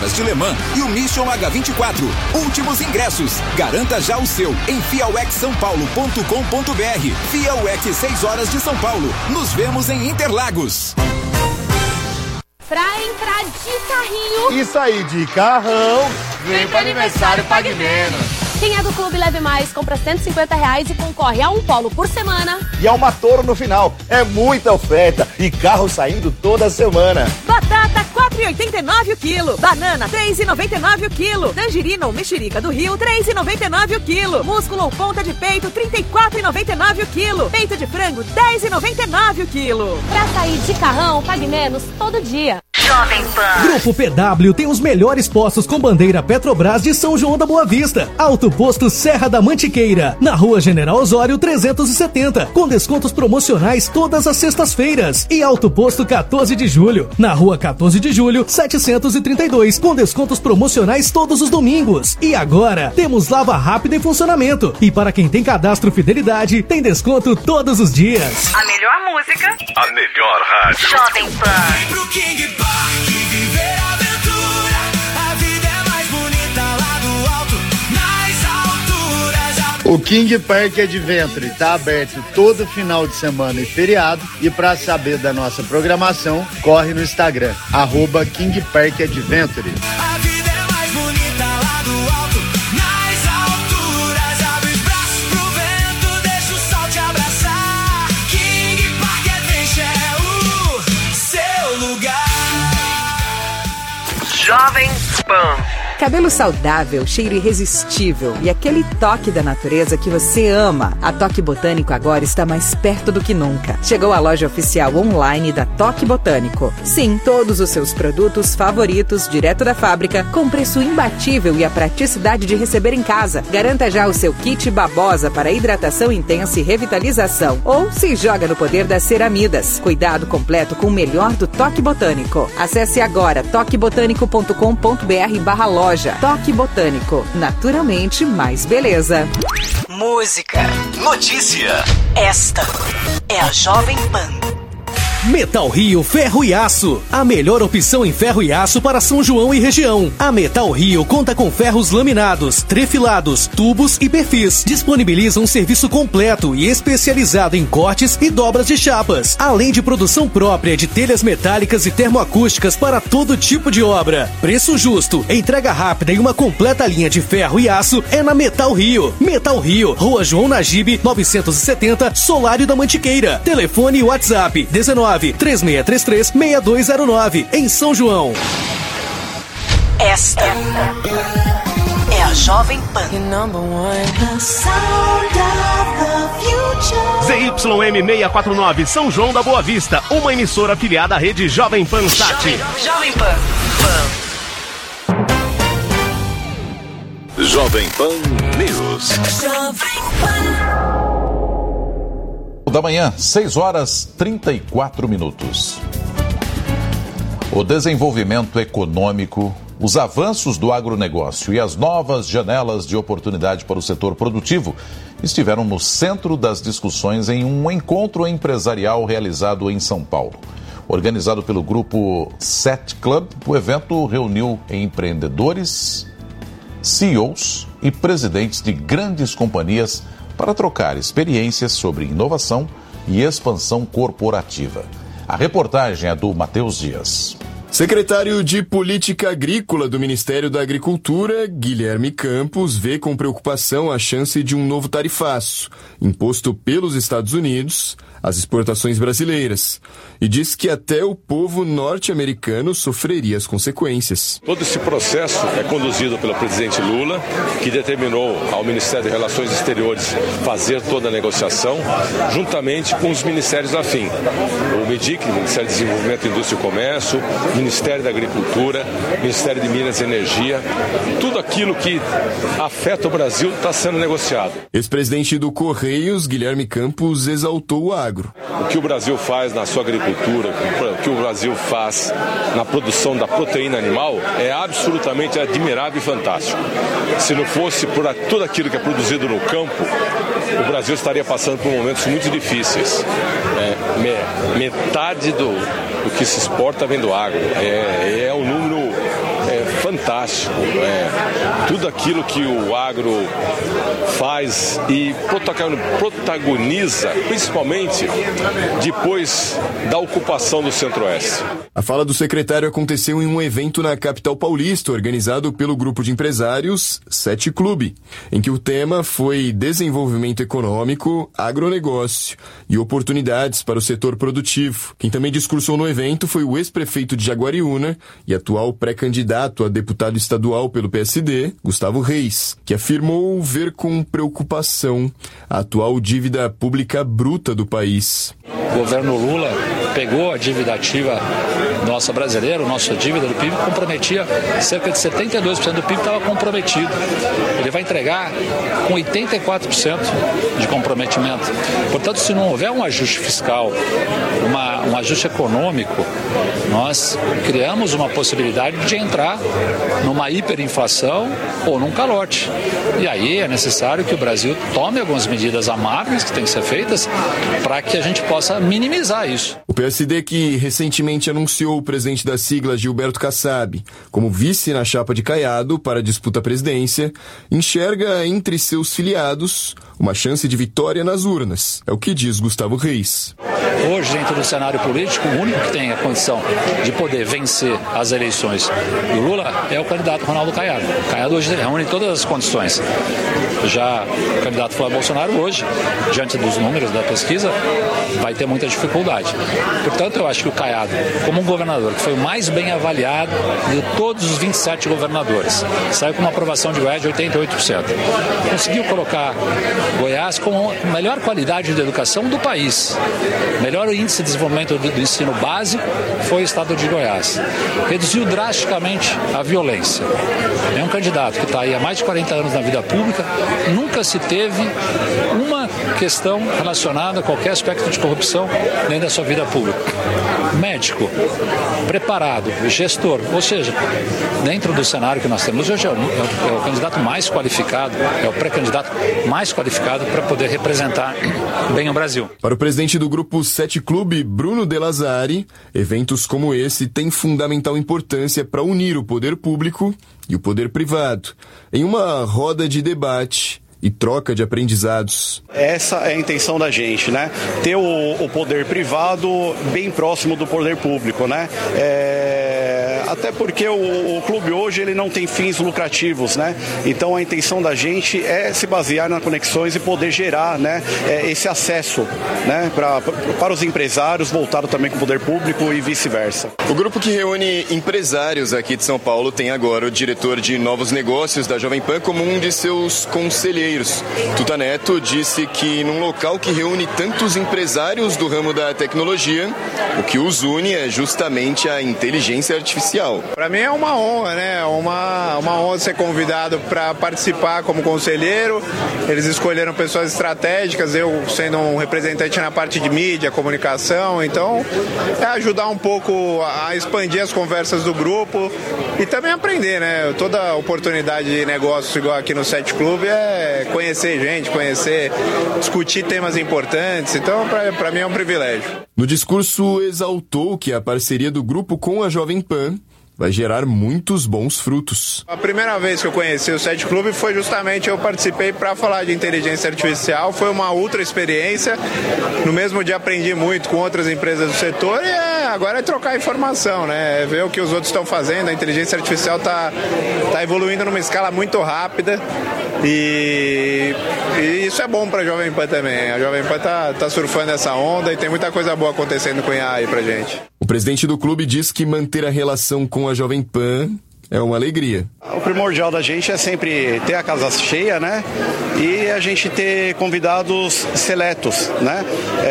de Le Mans e o Mission H24. Últimos ingressos. Garanta já o seu em fiauexsaopaulo.com.br. Fiauex 6 horas de São Paulo. Nos vemos em Interlagos. Pra entrar de carrinho e sair de carrão, vem pro aniversário Pague Menos. Quem é do Clube Leve Mais compra R$150 e concorre a um Polo por semana. E a uma Toro no final. É muita oferta e carro saindo toda semana. Batata R$4,89 o quilo. Banana R$3,99 o quilo. Tangerina ou mexerica do Rio R$3,99 o quilo. Músculo ou ponta de peito R$34,99 o quilo. Peito de frango R$10,99 o quilo. Pra sair de carrão, pague menos todo dia. Jovem Pan. Grupo PW tem os melhores postos com bandeira Petrobras de São João da Boa Vista. Auto Posto Serra da Mantiqueira, na Rua General Osório 370, com descontos promocionais todas as sextas-feiras. E Auto Posto 14 de Julho, na Rua 14 de Julho 732, com descontos promocionais todos os domingos. E agora, temos lava rápida em funcionamento. E para quem tem cadastro Fidelidade, tem desconto todos os dias. A melhor música, a melhor rádio. Jovem Pan. Vem pro King Park viver a aventura. A vida é mais bonita lá do alto, nas alturas. O King Park Adventure está aberto todo final de semana e feriado. E para saber da nossa programação, corre no Instagram, @King Park Adventure. A vida é mais bonita lá do alto, nas alturas. Abre os braços pro vento, deixa o sol te abraçar. King Park Adventure é o seu lugar. Jovem Pan. Cabelo saudável, cheiro irresistível e aquele toque da natureza que você ama. A Toque Botânico agora está mais perto do que nunca. Chegou a loja oficial online da Toque Botânico. Sim, todos os seus produtos favoritos, direto da fábrica, com preço imbatível e a praticidade de receber em casa. Garanta já o seu kit babosa para hidratação intensa e revitalização. Ou se joga no poder das ceramidas. Cuidado completo com o melhor do Toque Botânico. Acesse agora toquebotânico.com.br/loja. Toque Botânico, naturalmente mais beleza. Música. Notícia. Esta é a Jovem Pan. Metal Rio Ferro e Aço, a melhor opção em ferro e aço para São João e região. A Metal Rio conta com ferros laminados, trefilados, tubos e perfis. Disponibiliza um serviço completo e especializado em cortes e dobras de chapas, além de produção própria de telhas metálicas e termoacústicas para todo tipo de obra. Preço justo, entrega rápida e uma completa linha de ferro e aço é na Metal Rio. Metal Rio, Rua João Nagibe, 970, Solário da Mantiqueira. Telefone e WhatsApp 193633-6209, em São João. Esta é a Jovem Pan. ZYM 649, São João da Boa Vista, uma emissora afiliada à rede Jovem Pan Sat. Jovem Pan. Jovem Pan News. Jovem Pan. Da manhã, 6h34. O desenvolvimento econômico, os avanços do agronegócio e as novas janelas de oportunidade para o setor produtivo estiveram no centro das discussões em um encontro empresarial realizado em São Paulo. Organizado pelo grupo Set Club, o evento reuniu empreendedores, CEOs e presidentes de grandes companhias para trocar experiências sobre inovação e expansão corporativa. A reportagem é do Matheus Dias. Secretário de Política Agrícola do Ministério da Agricultura, Guilherme Campos, vê com preocupação a chance de um novo tarifaço, imposto pelos Estados Unidos, às exportações brasileiras, e diz que até o povo norte-americano sofreria as consequências. Todo esse processo é conduzido pelo presidente Lula, que determinou ao Ministério de Relações Exteriores fazer toda a negociação, juntamente com os ministérios afim. O MEDIC, Ministério de Desenvolvimento, Indústria e Comércio, Ministério da Agricultura, Ministério de Minas e Energia, tudo aquilo que afeta o Brasil está sendo negociado. Ex-presidente do Correios, Guilherme Campos, exaltou o agro. O que o Brasil faz na sua agricultura, o que o Brasil faz na produção da proteína animal é absolutamente admirável e fantástico. Se não fosse por tudo aquilo que é produzido no campo, o Brasil estaria passando por momentos muito difíceis. Metade do que se exporta vem do agro. É um número fantástico. Tudo aquilo que o agro faz e protagoniza, principalmente depois da ocupação do Centro-Oeste. A fala do secretário aconteceu em um evento na capital paulista, organizado pelo grupo de empresários 7 Clube, em que o tema foi desenvolvimento econômico, agronegócio e oportunidades para o setor produtivo. Quem também discursou no evento foi o ex-prefeito de Jaguariúna e atual pré-candidato a deputado estadual pelo PSD, Gustavo Reis, que afirmou ver com preocupação a atual dívida pública bruta do país. O governo Lula pegou a dívida ativa nossa brasileira, nossa dívida do PIB comprometia, cerca de 72% do PIB estava comprometido. Ele vai entregar com 84% de comprometimento. Portanto, se não houver um ajuste fiscal, um ajuste econômico, nós criamos uma possibilidade de entrar numa hiperinflação ou num calote. E aí é necessário que o Brasil tome algumas medidas amáveis que têm que ser feitas para que a gente possa minimizar isso. O PSD, que recentemente anunciou o presidente da sigla, Gilberto Kassab, como vice na chapa de Caiado para a disputa à presidência, enxerga entre seus filiados uma chance de vitória nas urnas. É o que diz Gustavo Reis. Hoje, dentro do cenário político, o único que tem a condição de poder vencer as eleições do Lula é o candidato Ronaldo Caiado. Caiado hoje reúne todas as condições. Já o candidato Flávio Bolsonaro hoje, diante dos números da pesquisa, vai ter muita dificuldade. Portanto, eu acho que o Caiado, como um governador que foi o mais bem avaliado de todos os 27 governadores, saiu com uma aprovação de Goiás de 88%. Conseguiu colocar Goiás com a melhor qualidade de educação do país. Melhor índice de desenvolvimento do ensino básico foi o estado de Goiás. Reduziu drasticamente a violência. É um candidato que está aí há mais de 40 anos na vida pública, nunca se teve uma questão relacionada a qualquer aspecto de corrupção dentro da sua vida pública. Médico, preparado, gestor, ou seja, dentro do cenário que nós temos hoje, é o candidato mais qualificado, é o pré-candidato mais qualificado para poder representar bem o Brasil. Para o presidente do Grupo 7 Clube, Bruno De Lazari, eventos como esse têm fundamental importância para unir o poder público e o poder privado em uma roda de debate e troca de aprendizados. Essa é a intenção da gente, né? Ter o poder privado bem próximo do poder público, né? Até porque o clube hoje ele não tem fins lucrativos, né? Então a intenção da gente é se basear nas conexões e poder gerar, né, esse acesso, né, para os empresários, voltado também com o poder público e vice-versa. O grupo que reúne empresários aqui de São Paulo tem agora o diretor de novos negócios da Jovem Pan como um de seus conselheiros. Tuta Neto disse que num local que reúne tantos empresários do ramo da tecnologia, o que os une é justamente a inteligência artificial. Para mim é uma honra, né? Uma honra ser convidado para participar como conselheiro. Eles escolheram pessoas estratégicas, eu sendo um representante na parte de mídia, comunicação. Então, é ajudar um pouco a expandir as conversas do grupo e também aprender, né? Toda oportunidade de negócio igual aqui no 7 Clube é conhecer gente, discutir temas importantes. Então, para mim é um privilégio. No discurso, exaltou que a parceria do grupo com a Jovem Pan vai gerar muitos bons frutos. A primeira vez que eu conheci o 7 Clube foi justamente eu participei para falar de inteligência artificial. Foi uma ultra experiência. No mesmo dia aprendi muito com outras empresas do setor e agora é trocar informação, né? É ver o que os outros estão fazendo. A inteligência artificial tá evoluindo numa escala muito rápida e isso é bom para a Jovem Pan também. A Jovem Pan tá surfando essa onda e tem muita coisa boa acontecendo com IA aí pra gente. O presidente do clube diz que manter a relação com a Jovem Pan é uma alegria. O primordial da gente é sempre ter a casa cheia, né? E a gente ter convidados seletos, né?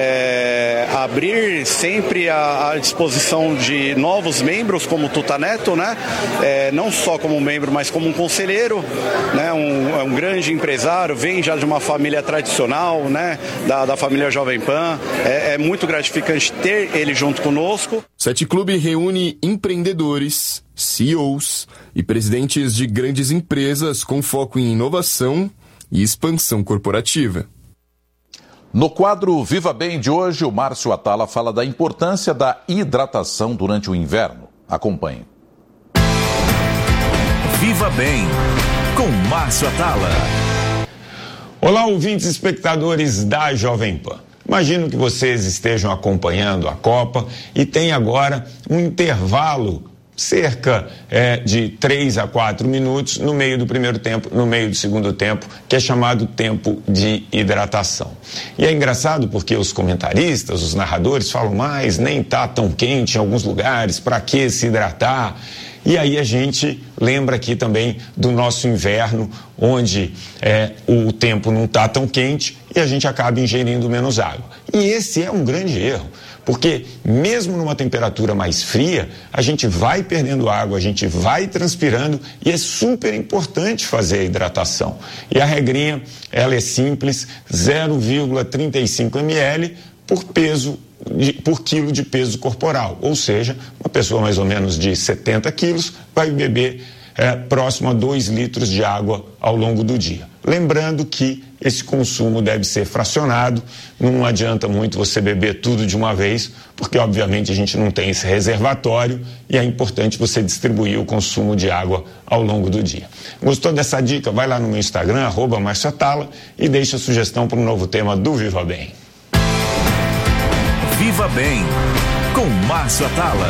Abrir sempre à disposição de novos membros, como o Tuta Neto, né? Não só como membro, mas como um conselheiro, né? Um grande empresário, vem já de uma família tradicional, né? Da família Jovem Pan. É muito gratificante ter ele junto conosco. 7 Clube reúne empreendedores, CEOs e presidentes de grandes empresas com foco em inovação e expansão corporativa. No quadro Viva Bem de hoje, o Márcio Atala fala da importância da hidratação durante o inverno. Acompanhe. Bem, com Márcio Atala. Olá, ouvintes e espectadores da Jovem Pan. Imagino que vocês estejam acompanhando a Copa e tem agora um intervalo cerca de 3 a 4 minutos no meio do primeiro tempo, no meio do segundo tempo, que é chamado tempo de hidratação. E é engraçado porque os comentaristas, os narradores falam, mas nem tá tão quente em alguns lugares, para que se hidratar? E aí a gente lembra aqui também do nosso inverno, onde o tempo não está tão quente e a gente acaba ingerindo menos água. E esse é um grande erro, porque mesmo numa temperatura mais fria, a gente vai perdendo água, a gente vai transpirando e é super importante fazer a hidratação. E a regrinha, ela é simples, 0,35 ml por quilo de peso corporal, ou seja, uma pessoa mais ou menos de 70 quilos vai beber próximo a 2 litros de água ao longo do dia. Lembrando que esse consumo deve ser fracionado, não adianta muito você beber tudo de uma vez, porque obviamente a gente não tem esse reservatório e é importante você distribuir o consumo de água ao longo do dia. Gostou dessa dica? Vai lá no meu Instagram, @MárcioAtala, e deixa a sugestão para um novo tema do Viva Bem. Viva Bem, com Márcio Atala.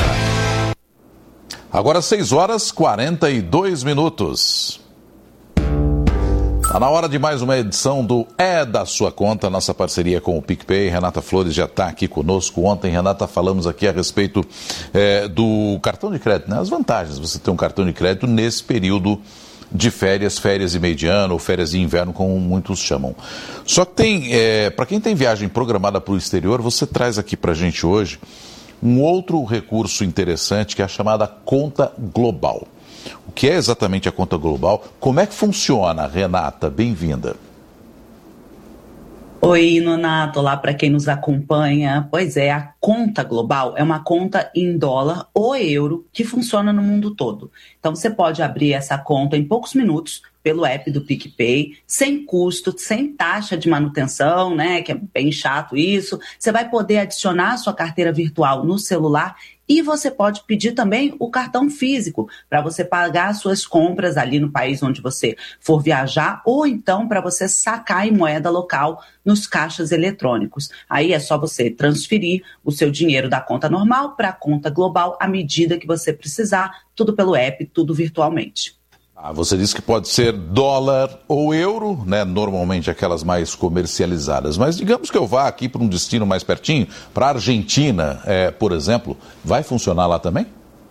Agora 6h42. Está na hora de mais uma edição do É da Sua Conta, nossa parceria com o PicPay. Renata Flores já está aqui conosco. Ontem, Renata, falamos aqui a respeito do cartão de crédito, né? As vantagens de você ter um cartão de crédito nesse período de férias de meio de ano ou férias de inverno, como muitos chamam. Só que tem, para quem tem viagem programada para o exterior, você traz aqui para a gente hoje um outro recurso interessante, que é a chamada conta global. O que é exatamente a conta global? Como é que funciona, Renata? Bem-vinda. Oi, Nonato, olá para quem nos acompanha. Pois é, a conta global é uma conta em dólar ou euro que funciona no mundo todo. Então você pode abrir essa conta em poucos minutos pelo app do PicPay, sem custo, sem taxa de manutenção, né, que é bem chato isso. Você vai poder adicionar a sua carteira virtual no celular e você pode pedir também o cartão físico para você pagar suas compras ali no país onde você for viajar, ou então para você sacar em moeda local nos caixas eletrônicos. Aí é só você transferir o seu dinheiro da conta normal para a conta global à medida que você precisar, tudo pelo app, tudo virtualmente. Você disse que pode ser dólar ou euro, né? Normalmente aquelas mais comercializadas. Mas digamos que eu vá aqui para um destino mais pertinho, para a Argentina, por exemplo, vai funcionar lá também?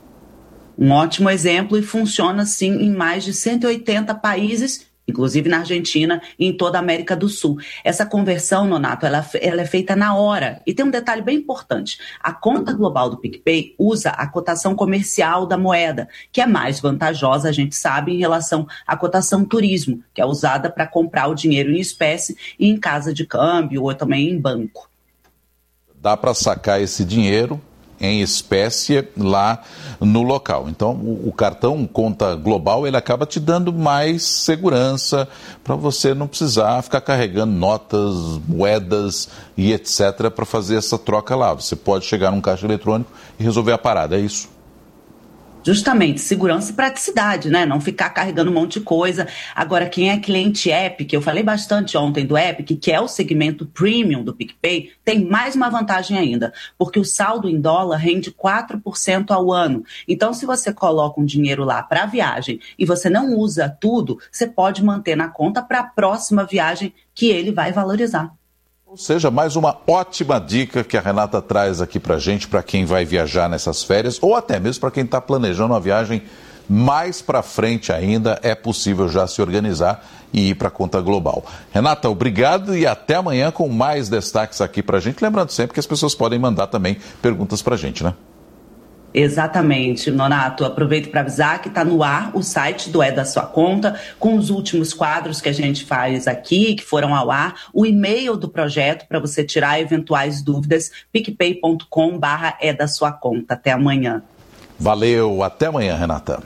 Um ótimo exemplo, e funciona sim em mais de 180 países, inclusive na Argentina e em toda a América do Sul. Essa conversão, Nonato, ela é feita na hora. E tem um detalhe bem importante. A conta global do PicPay usa a cotação comercial da moeda, que é mais vantajosa, a gente sabe, em relação à cotação turismo, que é usada para comprar o dinheiro em espécie e em casa de câmbio ou também em banco. Dá para sacar esse dinheiro em espécie lá no local. Então, o cartão conta global, ele acaba te dando mais segurança para você não precisar ficar carregando notas, moedas e etc. para fazer essa troca lá. Você pode chegar num caixa eletrônico e resolver a parada, é isso? Justamente, segurança e praticidade, né? Não ficar carregando um monte de coisa. Agora, quem é cliente Epic, eu falei bastante ontem do Epic, que é o segmento premium do PicPay, tem mais uma vantagem ainda, porque o saldo em dólar rende 4% ao ano. Então, se você coloca um dinheiro lá para a viagem e você não usa tudo, você pode manter na conta para a próxima viagem que ele vai valorizar. Ou seja, mais uma ótima dica que a Renata traz aqui pra gente, para quem vai viajar nessas férias, ou até mesmo para quem está planejando uma viagem mais para frente ainda, é possível já se organizar e ir para a conta global. Renata, obrigado e até amanhã com mais destaques aqui pra gente. Lembrando sempre que as pessoas podem mandar também perguntas pra gente, né? Exatamente, Nonato. Aproveito para avisar que está no ar o site do É da Sua Conta, com os últimos quadros que a gente faz aqui, que foram ao ar, o e-mail do projeto para você tirar eventuais dúvidas, picpay.com/É da Sua Conta. Até amanhã. Valeu, até amanhã, Renata.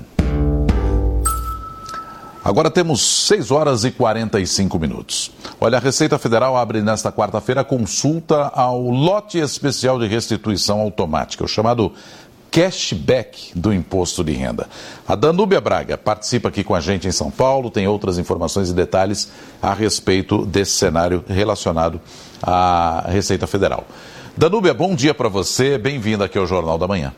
Agora temos 6h45. Olha, a Receita Federal abre nesta quarta-feira a consulta ao lote especial de restituição automática, o chamado cashback do imposto de renda. A Danúbia Braga participa aqui com a gente em São Paulo, tem outras informações e detalhes a respeito desse cenário relacionado à Receita Federal. Danúbia, bom dia para você, bem-vinda aqui ao Jornal da Manhã.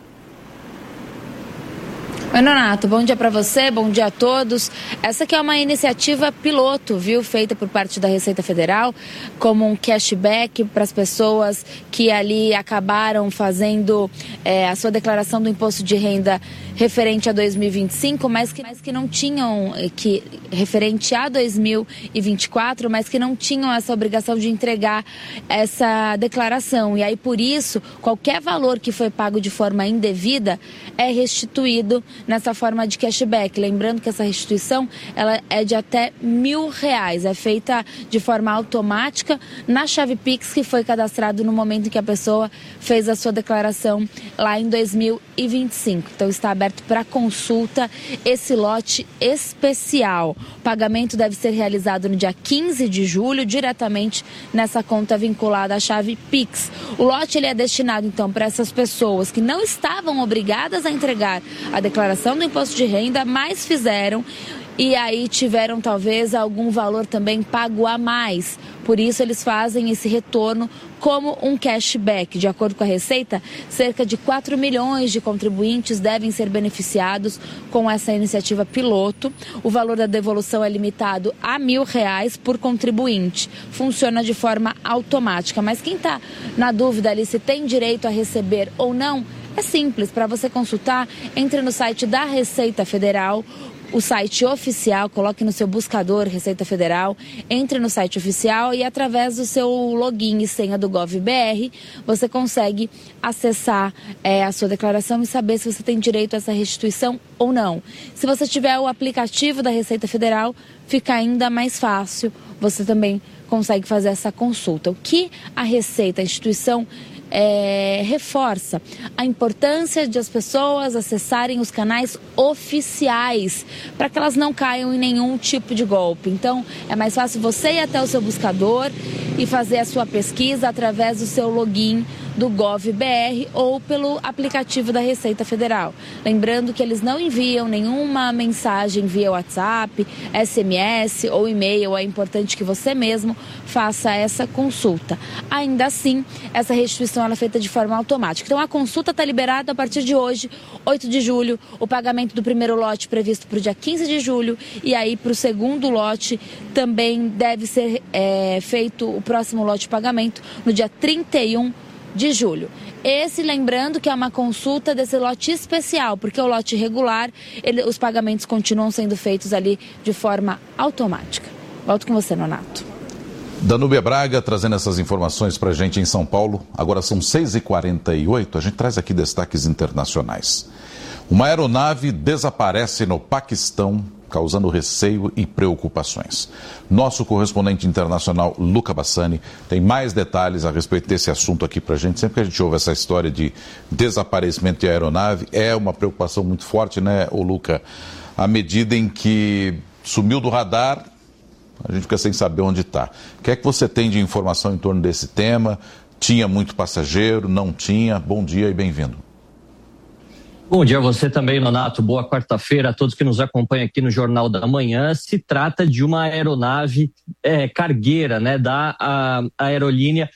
Oi, Nonato, bom dia para você, bom dia a todos. Essa aqui é uma iniciativa piloto, viu, feita por parte da Receita Federal, como um cashback para as pessoas que ali acabaram fazendo a sua declaração do imposto de renda referente a 2025, mas que não tinham, referente a 2024, mas que não tinham essa obrigação de entregar essa declaração. E aí, por isso, qualquer valor que foi pago de forma indevida é restituído nessa forma de cashback. Lembrando que essa restituição ela é de até R$1.000, é feita de forma automática na chave Pix que foi cadastrado no momento em que a pessoa fez a sua declaração lá em 2025. Então está aberto para consulta esse lote especial. O pagamento deve ser realizado no dia 15 de julho, diretamente nessa conta vinculada à chave Pix. O lote ele é destinado então para essas pessoas que não estavam obrigadas a entregar a declaração do imposto de renda, mas fizeram e aí tiveram talvez algum valor também pago a mais. Por isso eles fazem esse retorno como um cashback. De acordo com a Receita, cerca de 4 milhões de contribuintes devem ser beneficiados com essa iniciativa piloto. O valor da devolução é limitado a R$1.000 por contribuinte. Funciona de forma automática. Mas quem está na dúvida ali se tem direito a receber ou não, é simples. Para você consultar, entre no site da Receita Federal, o site oficial, coloque no seu buscador Receita Federal, entre no site oficial e através do seu login e senha do GovBR, você consegue acessar a sua declaração e saber se você tem direito a essa restituição ou não. Se você tiver o aplicativo da Receita Federal, fica ainda mais fácil, você também consegue fazer essa consulta. O que a Receita, a instituição, reforça a importância de as pessoas acessarem os canais oficiais para que elas não caiam em nenhum tipo de golpe. Então, é mais fácil você ir até o seu buscador e fazer a sua pesquisa através do seu login do GovBR ou pelo aplicativo da Receita Federal. Lembrando que eles não enviam nenhuma mensagem via WhatsApp, SMS ou e-mail. É importante que você mesmo faça essa consulta. Ainda assim, essa restituição ela é feita de forma automática. Então, a consulta está liberada a partir de hoje, 8 de julho, o pagamento do primeiro lote previsto para o dia 15 de julho e aí para o segundo lote também deve ser feito o próximo lote de pagamento no dia 31 de julho. Esse, lembrando que é uma consulta desse lote especial, porque o lote regular, os pagamentos continuam sendo feitos ali de forma automática. Volto com você, Nonato. Danúbia Braga trazendo essas informações para a gente em São Paulo. Agora são 6h48, a gente traz aqui destaques internacionais. Uma aeronave desaparece no Paquistão, causando receio e preocupações. Nosso correspondente internacional, Luca Bassani, tem mais detalhes a respeito desse assunto aqui para a gente. Sempre que a gente ouve essa história de desaparecimento de aeronave, é uma preocupação muito forte, né, ô Luca? À medida em que sumiu do radar, a gente fica sem saber onde está. O que é que você tem de informação em torno desse tema? Tinha muito passageiro? Não tinha? Bom dia e bem-vindo. Bom dia a você também, Nonato. Boa quarta-feira a todos que nos acompanham aqui no Jornal da Manhã. Se trata de uma aeronave cargueira, né, da aerolínea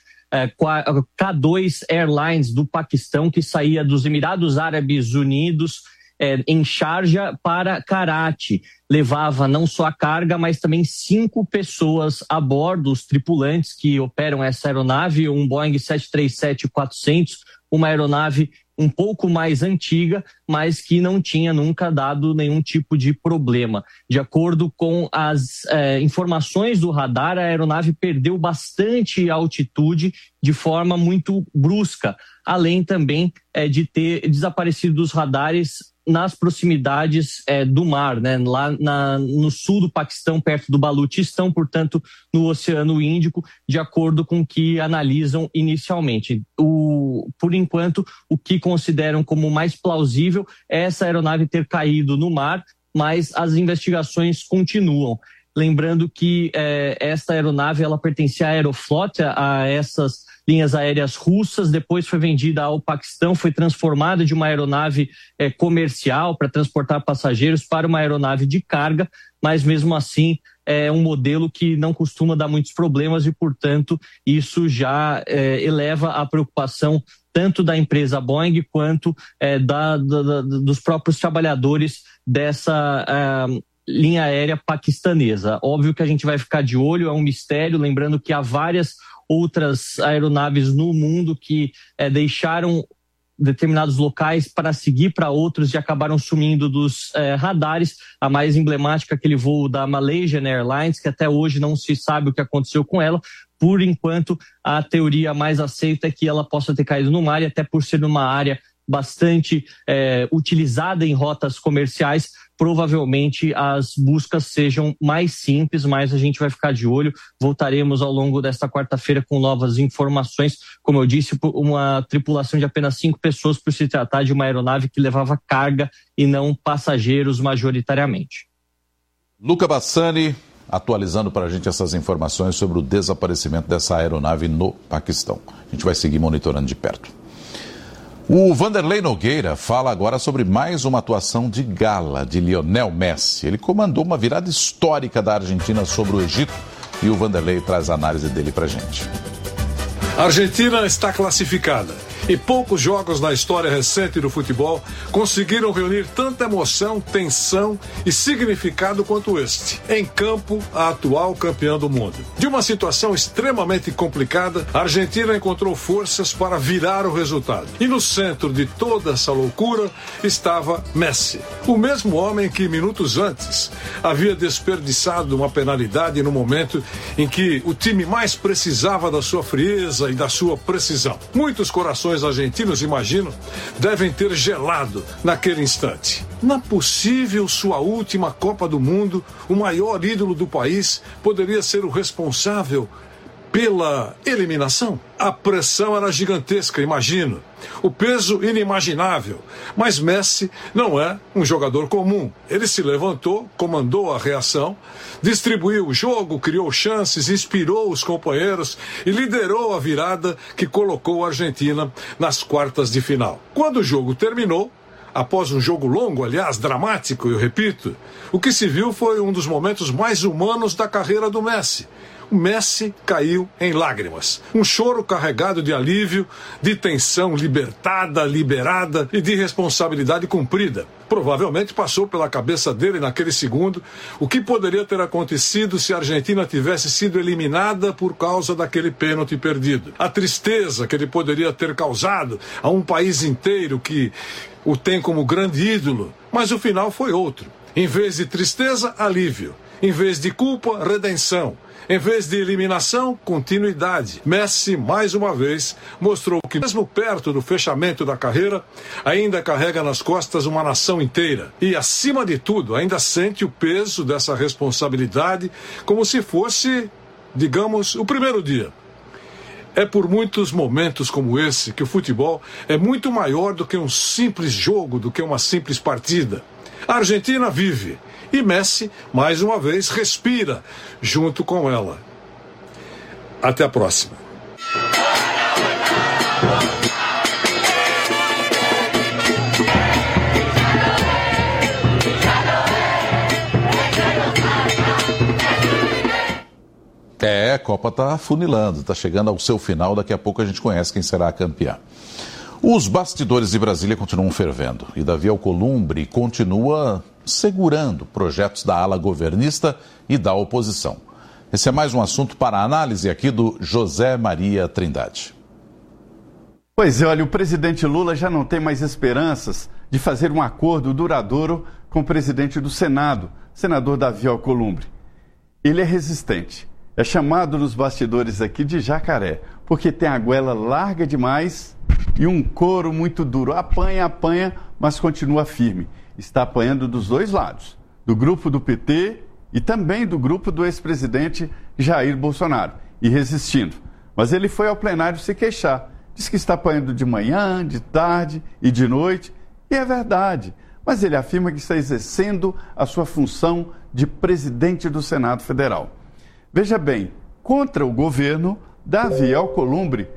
K2 Airlines do Paquistão, que saía dos Emirados Árabes Unidos em Sharjah para Karachi. Levava não só a carga, mas também 5 pessoas a bordo, os tripulantes que operam essa aeronave, um Boeing 737-400, uma aeronave um pouco mais antiga, mas que não tinha nunca dado nenhum tipo de problema. De acordo com as informações do radar, a aeronave perdeu bastante altitude de forma muito brusca, além também de ter desaparecido dos radares nas proximidades do mar, né? Lá no sul do Paquistão, perto do Balutistão, portanto, no Oceano Índico, de acordo com o que analisam inicialmente. Por enquanto, o que consideram como mais plausível é essa aeronave ter caído no mar, mas as investigações continuam. Lembrando que esta aeronave ela pertencia à Aeroflot, a essas linhas aéreas russas, depois foi vendida ao Paquistão, foi transformada de uma aeronave comercial para transportar passageiros para uma aeronave de carga, mas mesmo assim é um modelo que não costuma dar muitos problemas e, portanto, isso já eleva a preocupação tanto da empresa Boeing quanto dos próprios trabalhadores dessa linha aérea paquistanesa. Óbvio que a gente vai ficar de olho, é um mistério, lembrando que há várias outras aeronaves no mundo que deixaram determinados locais para seguir para outros e acabaram sumindo dos radares. A mais emblemática, aquele voo da Malaysian Airlines, que até hoje não se sabe o que aconteceu com ela. Por enquanto, a teoria mais aceita é que ela possa ter caído no mar, e até por ser numa área bastante utilizada em rotas comerciais, provavelmente as buscas sejam mais simples, mas a gente vai ficar de olho. Voltaremos ao longo desta quarta-feira com novas informações. Como eu disse, uma tripulação de apenas 5 pessoas, por se tratar de uma aeronave que levava carga e não passageiros majoritariamente. Luca Bassani atualizando para a gente essas informações sobre o desaparecimento dessa aeronave no Paquistão. A gente vai seguir monitorando de perto. O Vanderlei Nogueira fala agora sobre mais uma atuação de gala de Lionel Messi. Ele comandou uma virada histórica da Argentina sobre o Egito e o Vanderlei traz a análise dele para a gente. A Argentina está classificada e poucos jogos na história recente do futebol conseguiram reunir tanta emoção, tensão e significado quanto este. Em campo, a atual campeã do mundo. De uma situação extremamente complicada, a Argentina encontrou forças para virar o resultado. E no centro de toda essa loucura estava Messi, o mesmo homem que minutos antes havia desperdiçado uma penalidade no momento em que o time mais precisava da sua frieza e da sua precisão. Muitos corações argentinos, imagino, devem ter gelado naquele instante. Não é possível sua última Copa do Mundo, o maior ídolo do país, poderia ser o responsável pela eliminação? A pressão era gigantesca, imagino. O peso inimaginável. Mas Messi não é um jogador comum. Ele se levantou, comandou a reação, distribuiu o jogo, criou chances, inspirou os companheiros e liderou a virada que colocou a Argentina nas quartas de final. Quando o jogo terminou, após um jogo longo, aliás, dramático, eu repito, o que se viu foi um dos momentos mais humanos da carreira do Messi. O Messi caiu em lágrimas. Um choro carregado de alívio, de tensão libertada, liberada e de responsabilidade cumprida. Provavelmente passou pela cabeça dele naquele segundo o que poderia ter acontecido se a Argentina tivesse sido eliminada por causa daquele pênalti perdido. A tristeza que ele poderia ter causado a um país inteiro que o tem como grande ídolo. Mas o final foi outro. Em vez de tristeza, alívio. Em vez de culpa, redenção. Em vez de eliminação, continuidade. Messi, mais uma vez, mostrou que, mesmo perto do fechamento da carreira, ainda carrega nas costas uma nação inteira. E, acima de tudo, ainda sente o peso dessa responsabilidade como se fosse, digamos, o primeiro dia. É por muitos momentos como esse que o futebol é muito maior do que um simples jogo, do que uma simples partida. A Argentina vive. E Messi, mais uma vez, respira junto com ela. Até a próxima. A Copa está funilando, está chegando ao seu final. Daqui a pouco a gente conhece quem será a campeã. Os bastidores de Brasília continuam fervendo e Davi Alcolumbre continua segurando projetos da ala governista e da oposição. Esse é mais um assunto para a análise aqui do José Maria Trindade. Pois é, olha, o presidente Lula já não tem mais esperanças de fazer um acordo duradouro com o presidente do Senado, senador Davi Alcolumbre. Ele é resistente, é chamado nos bastidores aqui de jacaré, porque tem a goela larga demais e um couro muito duro. Apanha, mas continua firme. Está apanhando dos dois lados, do grupo do PT e também do grupo do ex-presidente Jair Bolsonaro, e resistindo. Mas ele foi ao plenário se queixar. Diz que está apanhando de manhã, de tarde e de noite, e é verdade. Mas ele afirma que está exercendo a sua função de presidente do Senado Federal. Veja bem, contra o governo, Davi Alcolumbre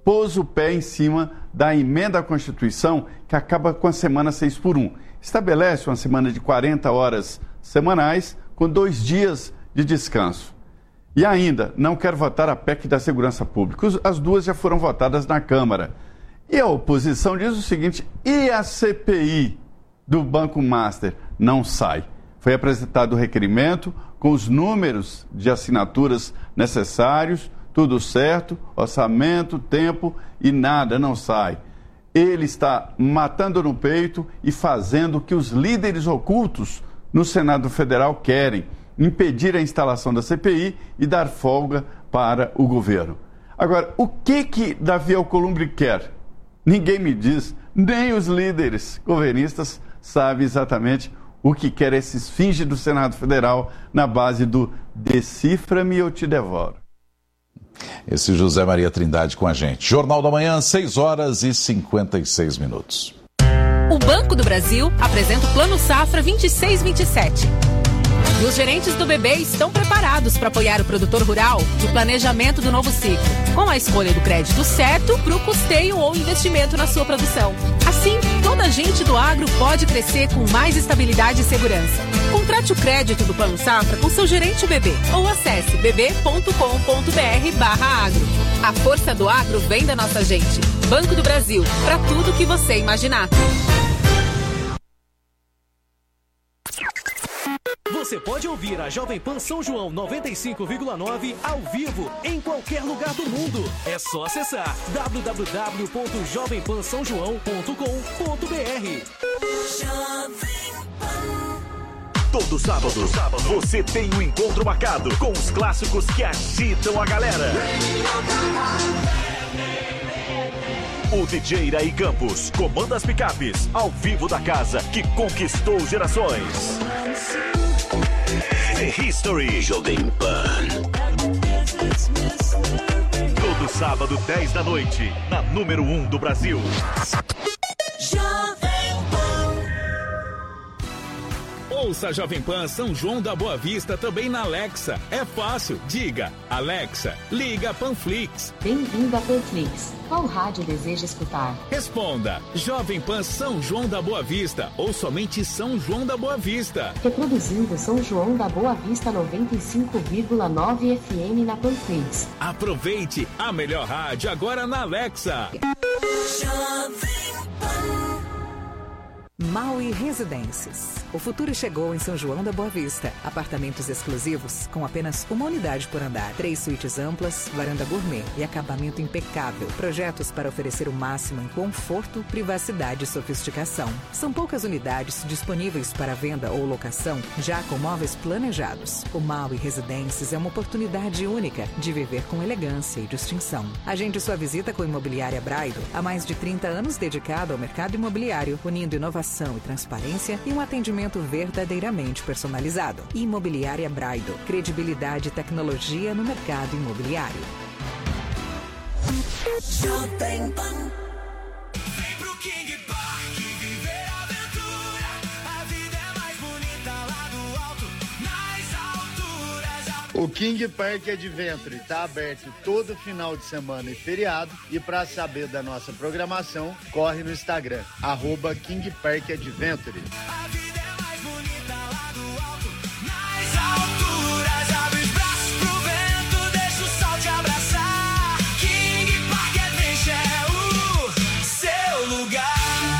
pôs o pé em cima da emenda à Constituição que acaba com a semana 6x1. Estabelece uma semana de 40 horas semanais com 2 dias de descanso. E ainda, não quer votar a PEC da Segurança Pública. As duas já foram votadas na Câmara. E a oposição diz o seguinte: e a CPI do Banco Master? Não sai. Foi apresentado o requerimento com os números de assinaturas necessários, tudo certo, orçamento, tempo e nada, não sai. Ele está matando no peito e fazendo o que os líderes ocultos no Senado Federal querem: impedir a instalação da CPI e dar folga para o governo. Agora, o que Davi Alcolumbre quer? Ninguém me diz, nem os líderes governistas sabem exatamente o que quer esses finges do Senado Federal na base do decifra-me ou te devoro. Esse José Maria Trindade com a gente. Jornal da Manhã, 6h56. O Banco do Brasil apresenta o Plano Safra 26-27. E os gerentes do BB estão preparados para apoiar o produtor rural no planejamento do novo ciclo, com a escolha do crédito certo para o custeio ou investimento na sua produção. Assim, toda a gente do agro pode crescer com mais estabilidade e segurança. Contrate o crédito do Plano Safra com seu gerente BB ou acesse bb.com.br/agro. A força do agro vem da nossa gente. Banco do Brasil, para tudo que você imaginar. Você pode ouvir a Jovem Pan São João 95,9 ao vivo em qualquer lugar do mundo. É só acessar www.jovempansaojoão.com.br. Todo sábado, você tem um encontro marcado com os clássicos que agitam a galera. O DJ Iraí Campos comanda as picapes ao vivo da casa que conquistou gerações. The History Jovem Pan. Todo sábado, 10 da noite, na número 1 do Brasil. Ouça a Jovem Pan São João da Boa Vista também na Alexa. É fácil. Diga, Alexa, liga Panflix. Bem-vindo a Panflix. Qual rádio deseja escutar? Responda, Jovem Pan São João da Boa Vista ou somente São João da Boa Vista. Reproduzindo São João da Boa Vista 95,9 FM na Panflix. Aproveite a melhor rádio agora na Alexa. Maui Residências. O futuro chegou em São João da Boa Vista. Apartamentos exclusivos com apenas uma unidade por andar. 3 suítes amplas, varanda gourmet e acabamento impecável. Projetos para oferecer o máximo em conforto, privacidade e sofisticação. São poucas unidades disponíveis para venda ou locação, já com móveis planejados. O Maui Residências é uma oportunidade única de viver com elegância e distinção. Agende sua visita com a Imobiliária Braido. Há mais de 30 anos dedicado ao mercado imobiliário, unindo inovação e transparência e um atendimento verdadeiramente personalizado. Imobiliária Braido. Credibilidade e tecnologia no mercado imobiliário. Jovem Pan. Vem pro King Park viver a aventura. A vida é mais bonita lá do alto, nas alturas. O King Park Adventure está aberto todo final de semana e feriado. E para saber da nossa programação, corre no Instagram, @King Park Adventure. A vida é mais bonita lá do alto, nas alturas. Abre os braços pro vento, deixa o sol te abraçar. King Park Adventure é o seu lugar.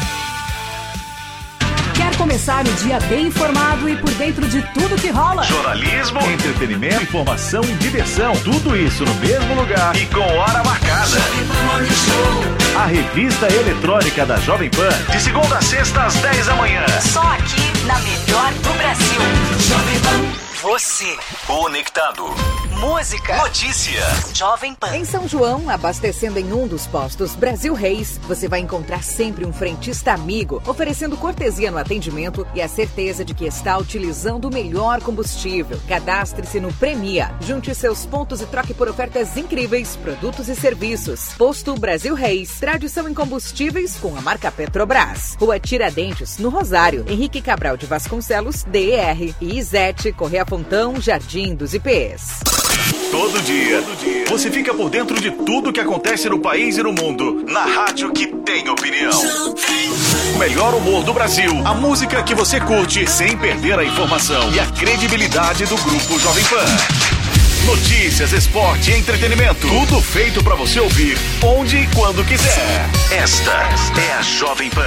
Quer começar o dia bem informado e por dentro de tudo que rola? Jornalismo, entretenimento, informação e diversão. Tudo isso no mesmo lugar e com hora marcada. A revista eletrônica da Jovem Pan, de segunda a sexta às 10 da manhã. Só aqui na melhor do Brasil. Jovem Pan. Você conectado. Música, notícia, Jovem Pan. Em São João, abastecendo em um dos postos Brasil Reis, você vai encontrar sempre um frentista amigo, oferecendo cortesia no atendimento e a certeza de que está utilizando o melhor combustível. Cadastre-se no Premia, junte seus pontos e troque por ofertas incríveis, produtos e serviços. Posto Brasil Reis, tradição em combustíveis com a marca Petrobras. Rua Tiradentes, no Rosário, Henrique Cabral de Vasconcelos, DER e Izete, Correia Fontão, Jardim dos IPs. Todo dia. Você fica por dentro de tudo que acontece no país e no mundo. Na rádio que tem opinião. O melhor humor do Brasil. A música que você curte sem perder a informação e a credibilidade do Grupo Jovem Pan. Notícias, esporte e entretenimento. Tudo feito pra você ouvir onde e quando quiser. Esta é a Jovem Pan.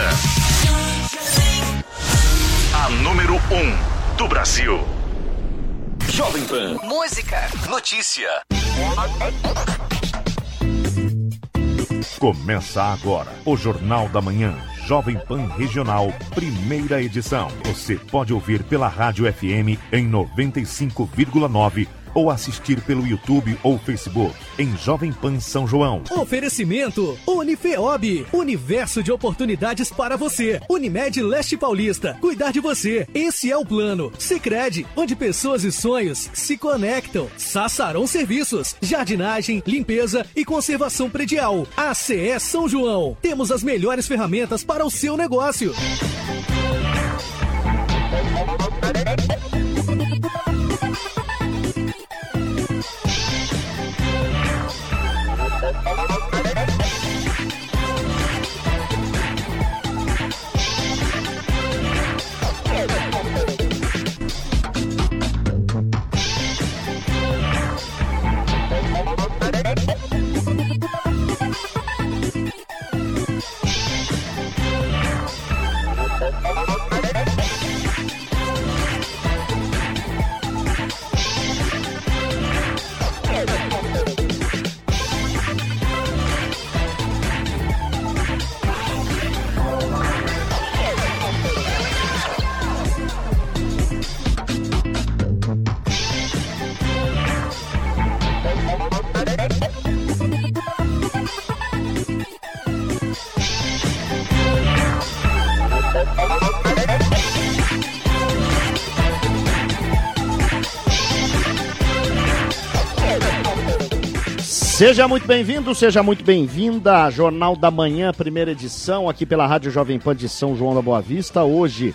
A número 1 do Brasil. Jovem Pan. Música. Notícia. Começa agora o Jornal da Manhã, Jovem Pan Regional, primeira edição. Você pode ouvir pela Rádio FM em 95,9 ou assistir pelo YouTube ou Facebook em Jovem Pan São João. Oferecimento Unifeob, universo de oportunidades para você. Unimed Leste Paulista, cuidar de você, esse é o plano. Sicredi, onde pessoas e sonhos se conectam. Sassarão Serviços, jardinagem, limpeza e conservação predial. ACE São João, temos as melhores ferramentas para o seu negócio. Seja muito bem-vindo, seja muito bem-vinda. Jornal da Manhã, primeira edição, aqui pela Rádio Jovem Pan de São João da Boa Vista. Hoje,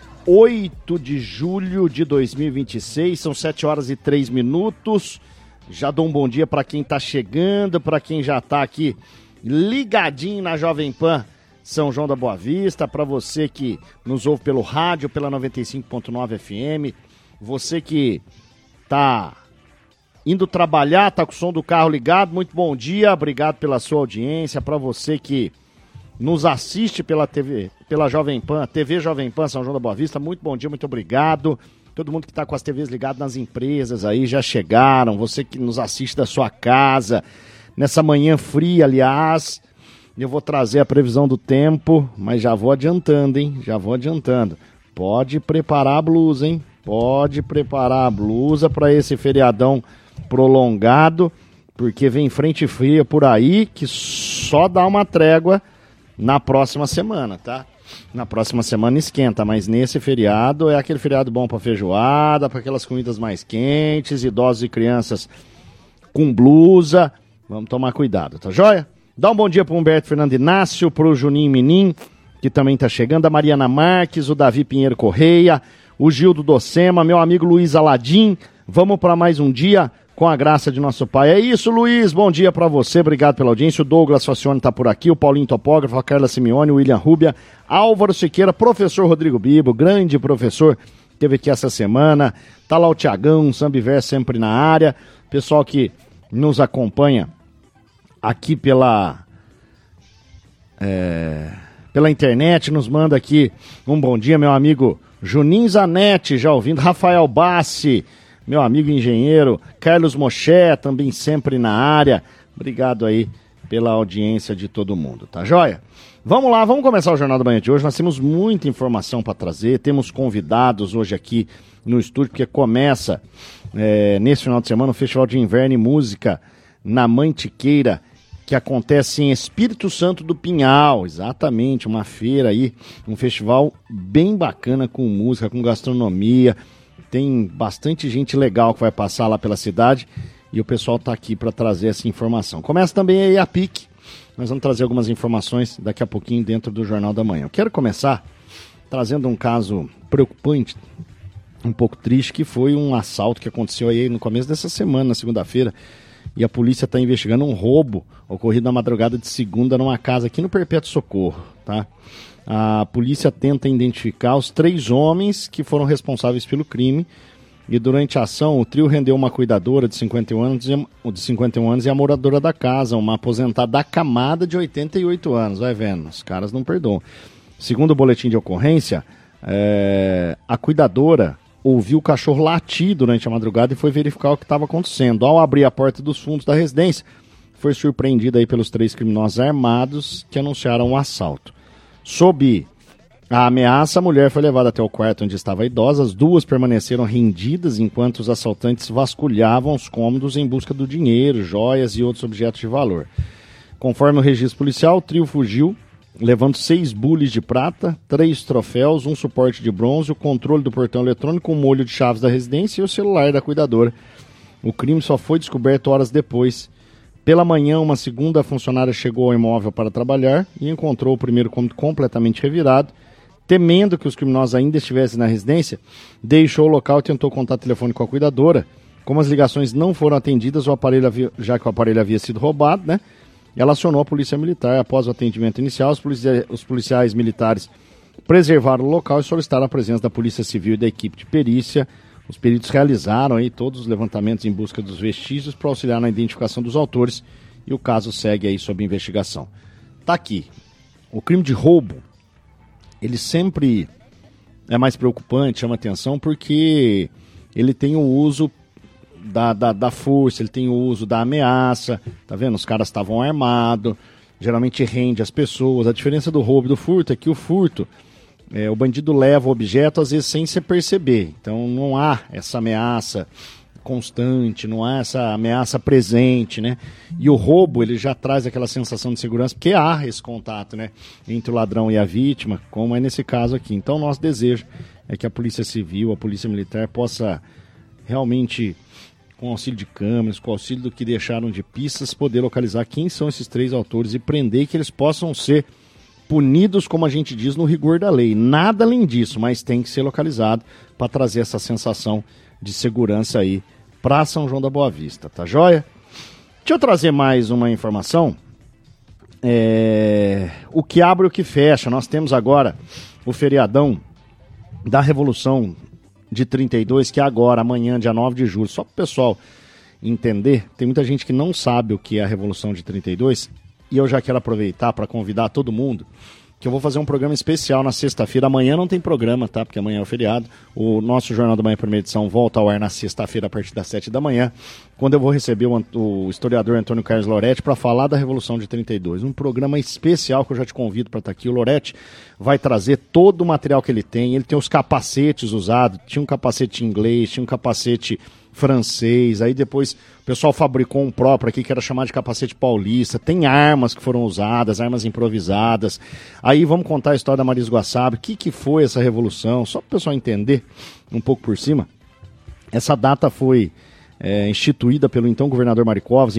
8 de julho de 2026, são 7 horas e 3 minutos. Já dou um bom dia para quem está chegando, para quem já está aqui ligadinho na Jovem Pan São João da Boa Vista, para você que nos ouve pelo rádio, pela 95.9 FM, você que está indo trabalhar, tá com o som do carro ligado, muito bom dia, obrigado pela sua audiência. Para você que nos assiste pela TV, pela Jovem Pan, TV Jovem Pan São João da Boa Vista, muito bom dia, muito obrigado. Todo mundo que está com as TVs ligadas nas empresas aí, já chegaram, você que nos assiste da sua casa, nessa manhã fria, aliás, eu vou trazer a previsão do tempo, mas já vou adiantando, hein, já vou adiantando. Pode preparar a blusa, hein, pode preparar a blusa para esse feriadão prolongado, porque vem frente fria por aí que só dá uma trégua na próxima semana, tá? Na próxima semana esquenta, mas nesse feriado é aquele feriado bom para feijoada, para aquelas comidas mais quentes, idosos e crianças com blusa. Vamos tomar cuidado, tá joia? Dá um bom dia pro Humberto Fernando Inácio, pro Juninho Menin, que também tá chegando, a Mariana Marques, o Davi Pinheiro Correia, o Gildo Docema, meu amigo Luiz Aladim. Vamos para mais um dia com a graça de nosso Pai. É isso, Luiz, bom dia para você, obrigado pela audiência. O Douglas Facione tá por aqui, o Paulinho Topógrafo, a Carla Simeone, o William Rúbia, Álvaro Siqueira, professor Rodrigo Bibo, grande professor, teve aqui essa semana. Tá lá o Tiagão, Sambiver sempre na área. Pessoal que nos acompanha aqui pela internet, nos manda aqui um bom dia, meu amigo Juninho Zanetti, já ouvindo, Rafael Bassi, meu amigo engenheiro, Carlos Moché, também sempre na área. Obrigado aí pela audiência de todo mundo, tá joia? Vamos lá, vamos começar o Jornal da Manhã de hoje. Nós temos muita informação para trazer, temos convidados hoje aqui no estúdio, porque começa nesse final de semana o Festival de Inverno e Música na Mantiqueira, que acontece em Espírito Santo do Pinhal, exatamente, uma feira aí, um festival bem bacana com música, com gastronomia. Tem bastante gente legal que vai passar lá pela cidade e o pessoal está aqui para trazer essa informação. Começa também aí a PIC, nós vamos trazer algumas informações daqui a pouquinho dentro do Jornal da Manhã. Eu quero começar trazendo um caso preocupante um pouco triste, que foi um assalto que aconteceu aí no começo dessa semana, na segunda-feira, e a polícia está investigando um roubo ocorrido na madrugada de segunda numa casa aqui no Perpétuo Socorro, tá? A polícia tenta identificar os 3 homens que foram responsáveis pelo crime, e durante a ação o trio rendeu uma cuidadora de 51 anos e a moradora da casa, uma aposentada da camada de 88 anos, vai vendo, os caras não perdoam. Segundo o boletim de ocorrência, a cuidadora ouviu o cachorro latir durante a madrugada e foi verificar o que estava acontecendo. Ao abrir a porta dos fundos da residência, foi surpreendida aí pelos 3 criminosos armados que anunciaram o assalto. Sob a ameaça, a mulher foi levada até o quarto onde estava a idosa. As 2 permaneceram rendidas enquanto os assaltantes vasculhavam os cômodos em busca do dinheiro, joias e outros objetos de valor. Conforme o registro policial, o trio fugiu, levando 6 bules de prata, 3 troféus, um suporte de bronze, o controle do portão eletrônico, um molho de chaves da residência e o celular da cuidadora. O crime só foi descoberto horas depois. Pela manhã, uma segunda funcionária chegou ao imóvel para trabalhar e encontrou o primeiro cômodo completamente revirado. Temendo que os criminosos ainda estivessem na residência, deixou o local e tentou contato telefônico com a cuidadora. Como as ligações não foram atendidas, já que o aparelho havia sido roubado, né? Ela acionou a polícia militar. Após o atendimento inicial, os policiais militares preservaram o local e solicitaram a presença da Polícia Civil e da equipe de perícia. Os peritos realizaram aí todos os levantamentos em busca dos vestígios para auxiliar na identificação dos autores e o caso segue aí sob investigação. Tá aqui. O crime de roubo, ele sempre é mais preocupante, chama atenção, porque ele tem o uso da força, ele tem o uso da ameaça, tá vendo? Os caras estavam armados, geralmente rende as pessoas. A diferença do roubo e do furto é que o furto, o bandido leva o objeto às vezes sem se perceber, então não há essa ameaça constante, não há essa ameaça presente, né? E o roubo, ele já traz aquela sensação de segurança, porque há esse contato, né, entre o ladrão e a vítima, como é nesse caso aqui. Então, nosso desejo é que a Polícia Civil, a Polícia Militar possa realmente, com auxílio de câmeras, com auxílio do que deixaram de pistas, poder localizar quem são esses 3 autores e prender, e que eles possam ser punidos, como a gente diz, no rigor da lei. Nada além disso, mas tem que ser localizado para trazer essa sensação de segurança aí para São João da Boa Vista, tá joia? Deixa eu trazer mais uma informação. O que abre e o que fecha. Nós temos agora o feriadão da Revolução de 32, que é agora, amanhã, dia 9 de julho. Só para o pessoal entender, tem muita gente que não sabe o que é a Revolução de 32, e eu já quero aproveitar para convidar todo mundo, que eu vou fazer um programa especial na sexta-feira. Amanhã não tem programa, tá? Porque amanhã é o feriado. O nosso Jornal da Manhã, primeira edição, volta ao ar na sexta-feira a partir das 7 da manhã, quando eu vou receber o historiador Antônio Carlos Loretti para falar da Revolução de 32. Um programa especial que eu já te convido para estar aqui. O Loretti vai trazer todo o material que ele tem os capacetes usados. Tinha um capacete inglês, tinha um capacete francês, aí depois o pessoal fabricou um próprio aqui que era chamado de capacete paulista. Tem armas que foram usadas, armas improvisadas. Aí vamos contar a história da Marisa Guaçabi, o que foi essa revolução, só para o pessoal entender um pouco por cima. Essa data foi instituída pelo então governador Mário Covas em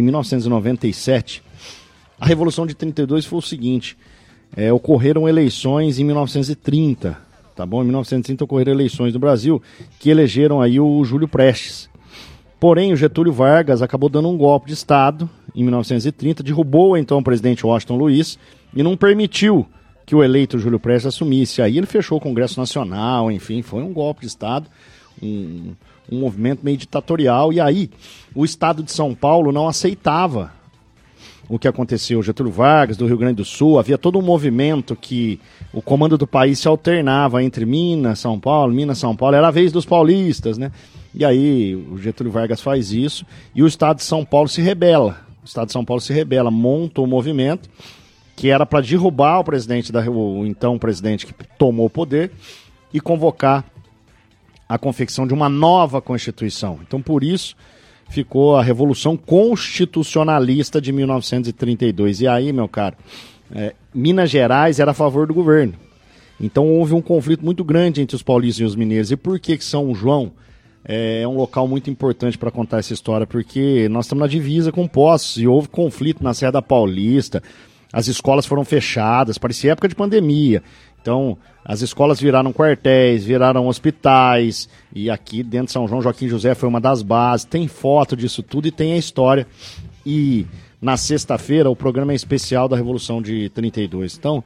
1997. A Revolução de 32 foi o seguinte: ocorreram eleições em 1930, tá bom? Em 1930 ocorreram eleições no Brasil que elegeram aí o Júlio Prestes. Porém, o Getúlio Vargas acabou dando um golpe de Estado em 1930, derrubou então o presidente Washington Luiz e não permitiu que o eleito Júlio Prestes assumisse. Aí ele fechou o Congresso Nacional, enfim, foi um golpe de Estado, um movimento meio ditatorial. E aí o Estado de São Paulo não aceitava o que aconteceu. Getúlio Vargas, do Rio Grande do Sul, havia todo um movimento que o comando do país se alternava entre Minas, São Paulo, era a vez dos paulistas, né? E aí o Getúlio Vargas faz isso e o Estado de São Paulo se rebela. O Estado de São Paulo se rebela, monta um movimento que era para derrubar o então presidente que tomou o poder e convocar a confecção de uma nova Constituição. Então, por isso, ficou a Revolução Constitucionalista de 1932. E aí, meu caro, Minas Gerais era a favor do governo. Então, houve um conflito muito grande entre os paulistas e os mineiros. E por que São João é um local muito importante para contar essa história? Porque nós estamos na divisa com Poços e houve conflito na Serra da Paulista. As escolas foram fechadas, parecia época de pandemia. Então, as escolas viraram quartéis, viraram hospitais, e aqui dentro de São João, Joaquim José foi uma das bases, tem foto disso tudo e tem a história. E na sexta-feira o programa é especial da Revolução de 32. Então,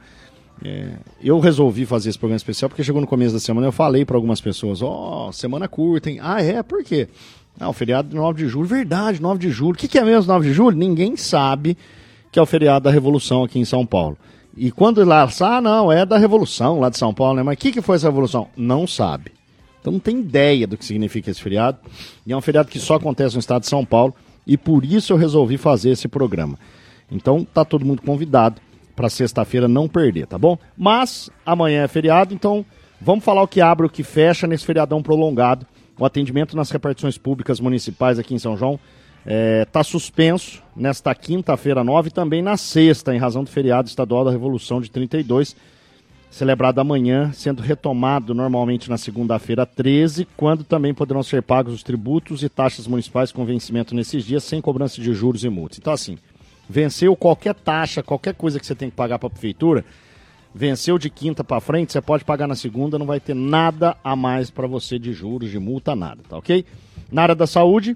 eu resolvi fazer esse programa especial porque chegou no começo da semana, eu falei para algumas pessoas, semana curta, hein? Ah, é? Por quê? O feriado de 9 de julho, verdade, 9 de julho. O que é mesmo 9 de julho? Ninguém sabe que é o feriado da Revolução aqui em São Paulo. E quando lançar, não, é da Revolução lá de São Paulo, né? Mas o que foi essa Revolução? Não sabe. Então não tem ideia do que significa esse feriado. E é um feriado que só acontece no estado de São Paulo. E por isso eu resolvi fazer esse programa. Então tá todo mundo convidado para sexta-feira não perder, tá bom? Mas amanhã é feriado, então vamos falar o que abre, o que fecha nesse feriadão prolongado. O atendimento nas repartições públicas municipais aqui em São João está suspenso nesta quinta-feira 9 e também na sexta, em razão do feriado estadual da Revolução de 32, celebrado amanhã, sendo retomado normalmente na segunda-feira 13, quando também poderão ser pagos os tributos e taxas municipais com vencimento nesses dias, sem cobrança de juros e multas. Então, assim, venceu qualquer taxa, qualquer coisa que você tem que pagar para a prefeitura, venceu de quinta para frente, você pode pagar na segunda, não vai ter nada a mais para você de juros, de multa, nada, tá ok? Na área da saúde,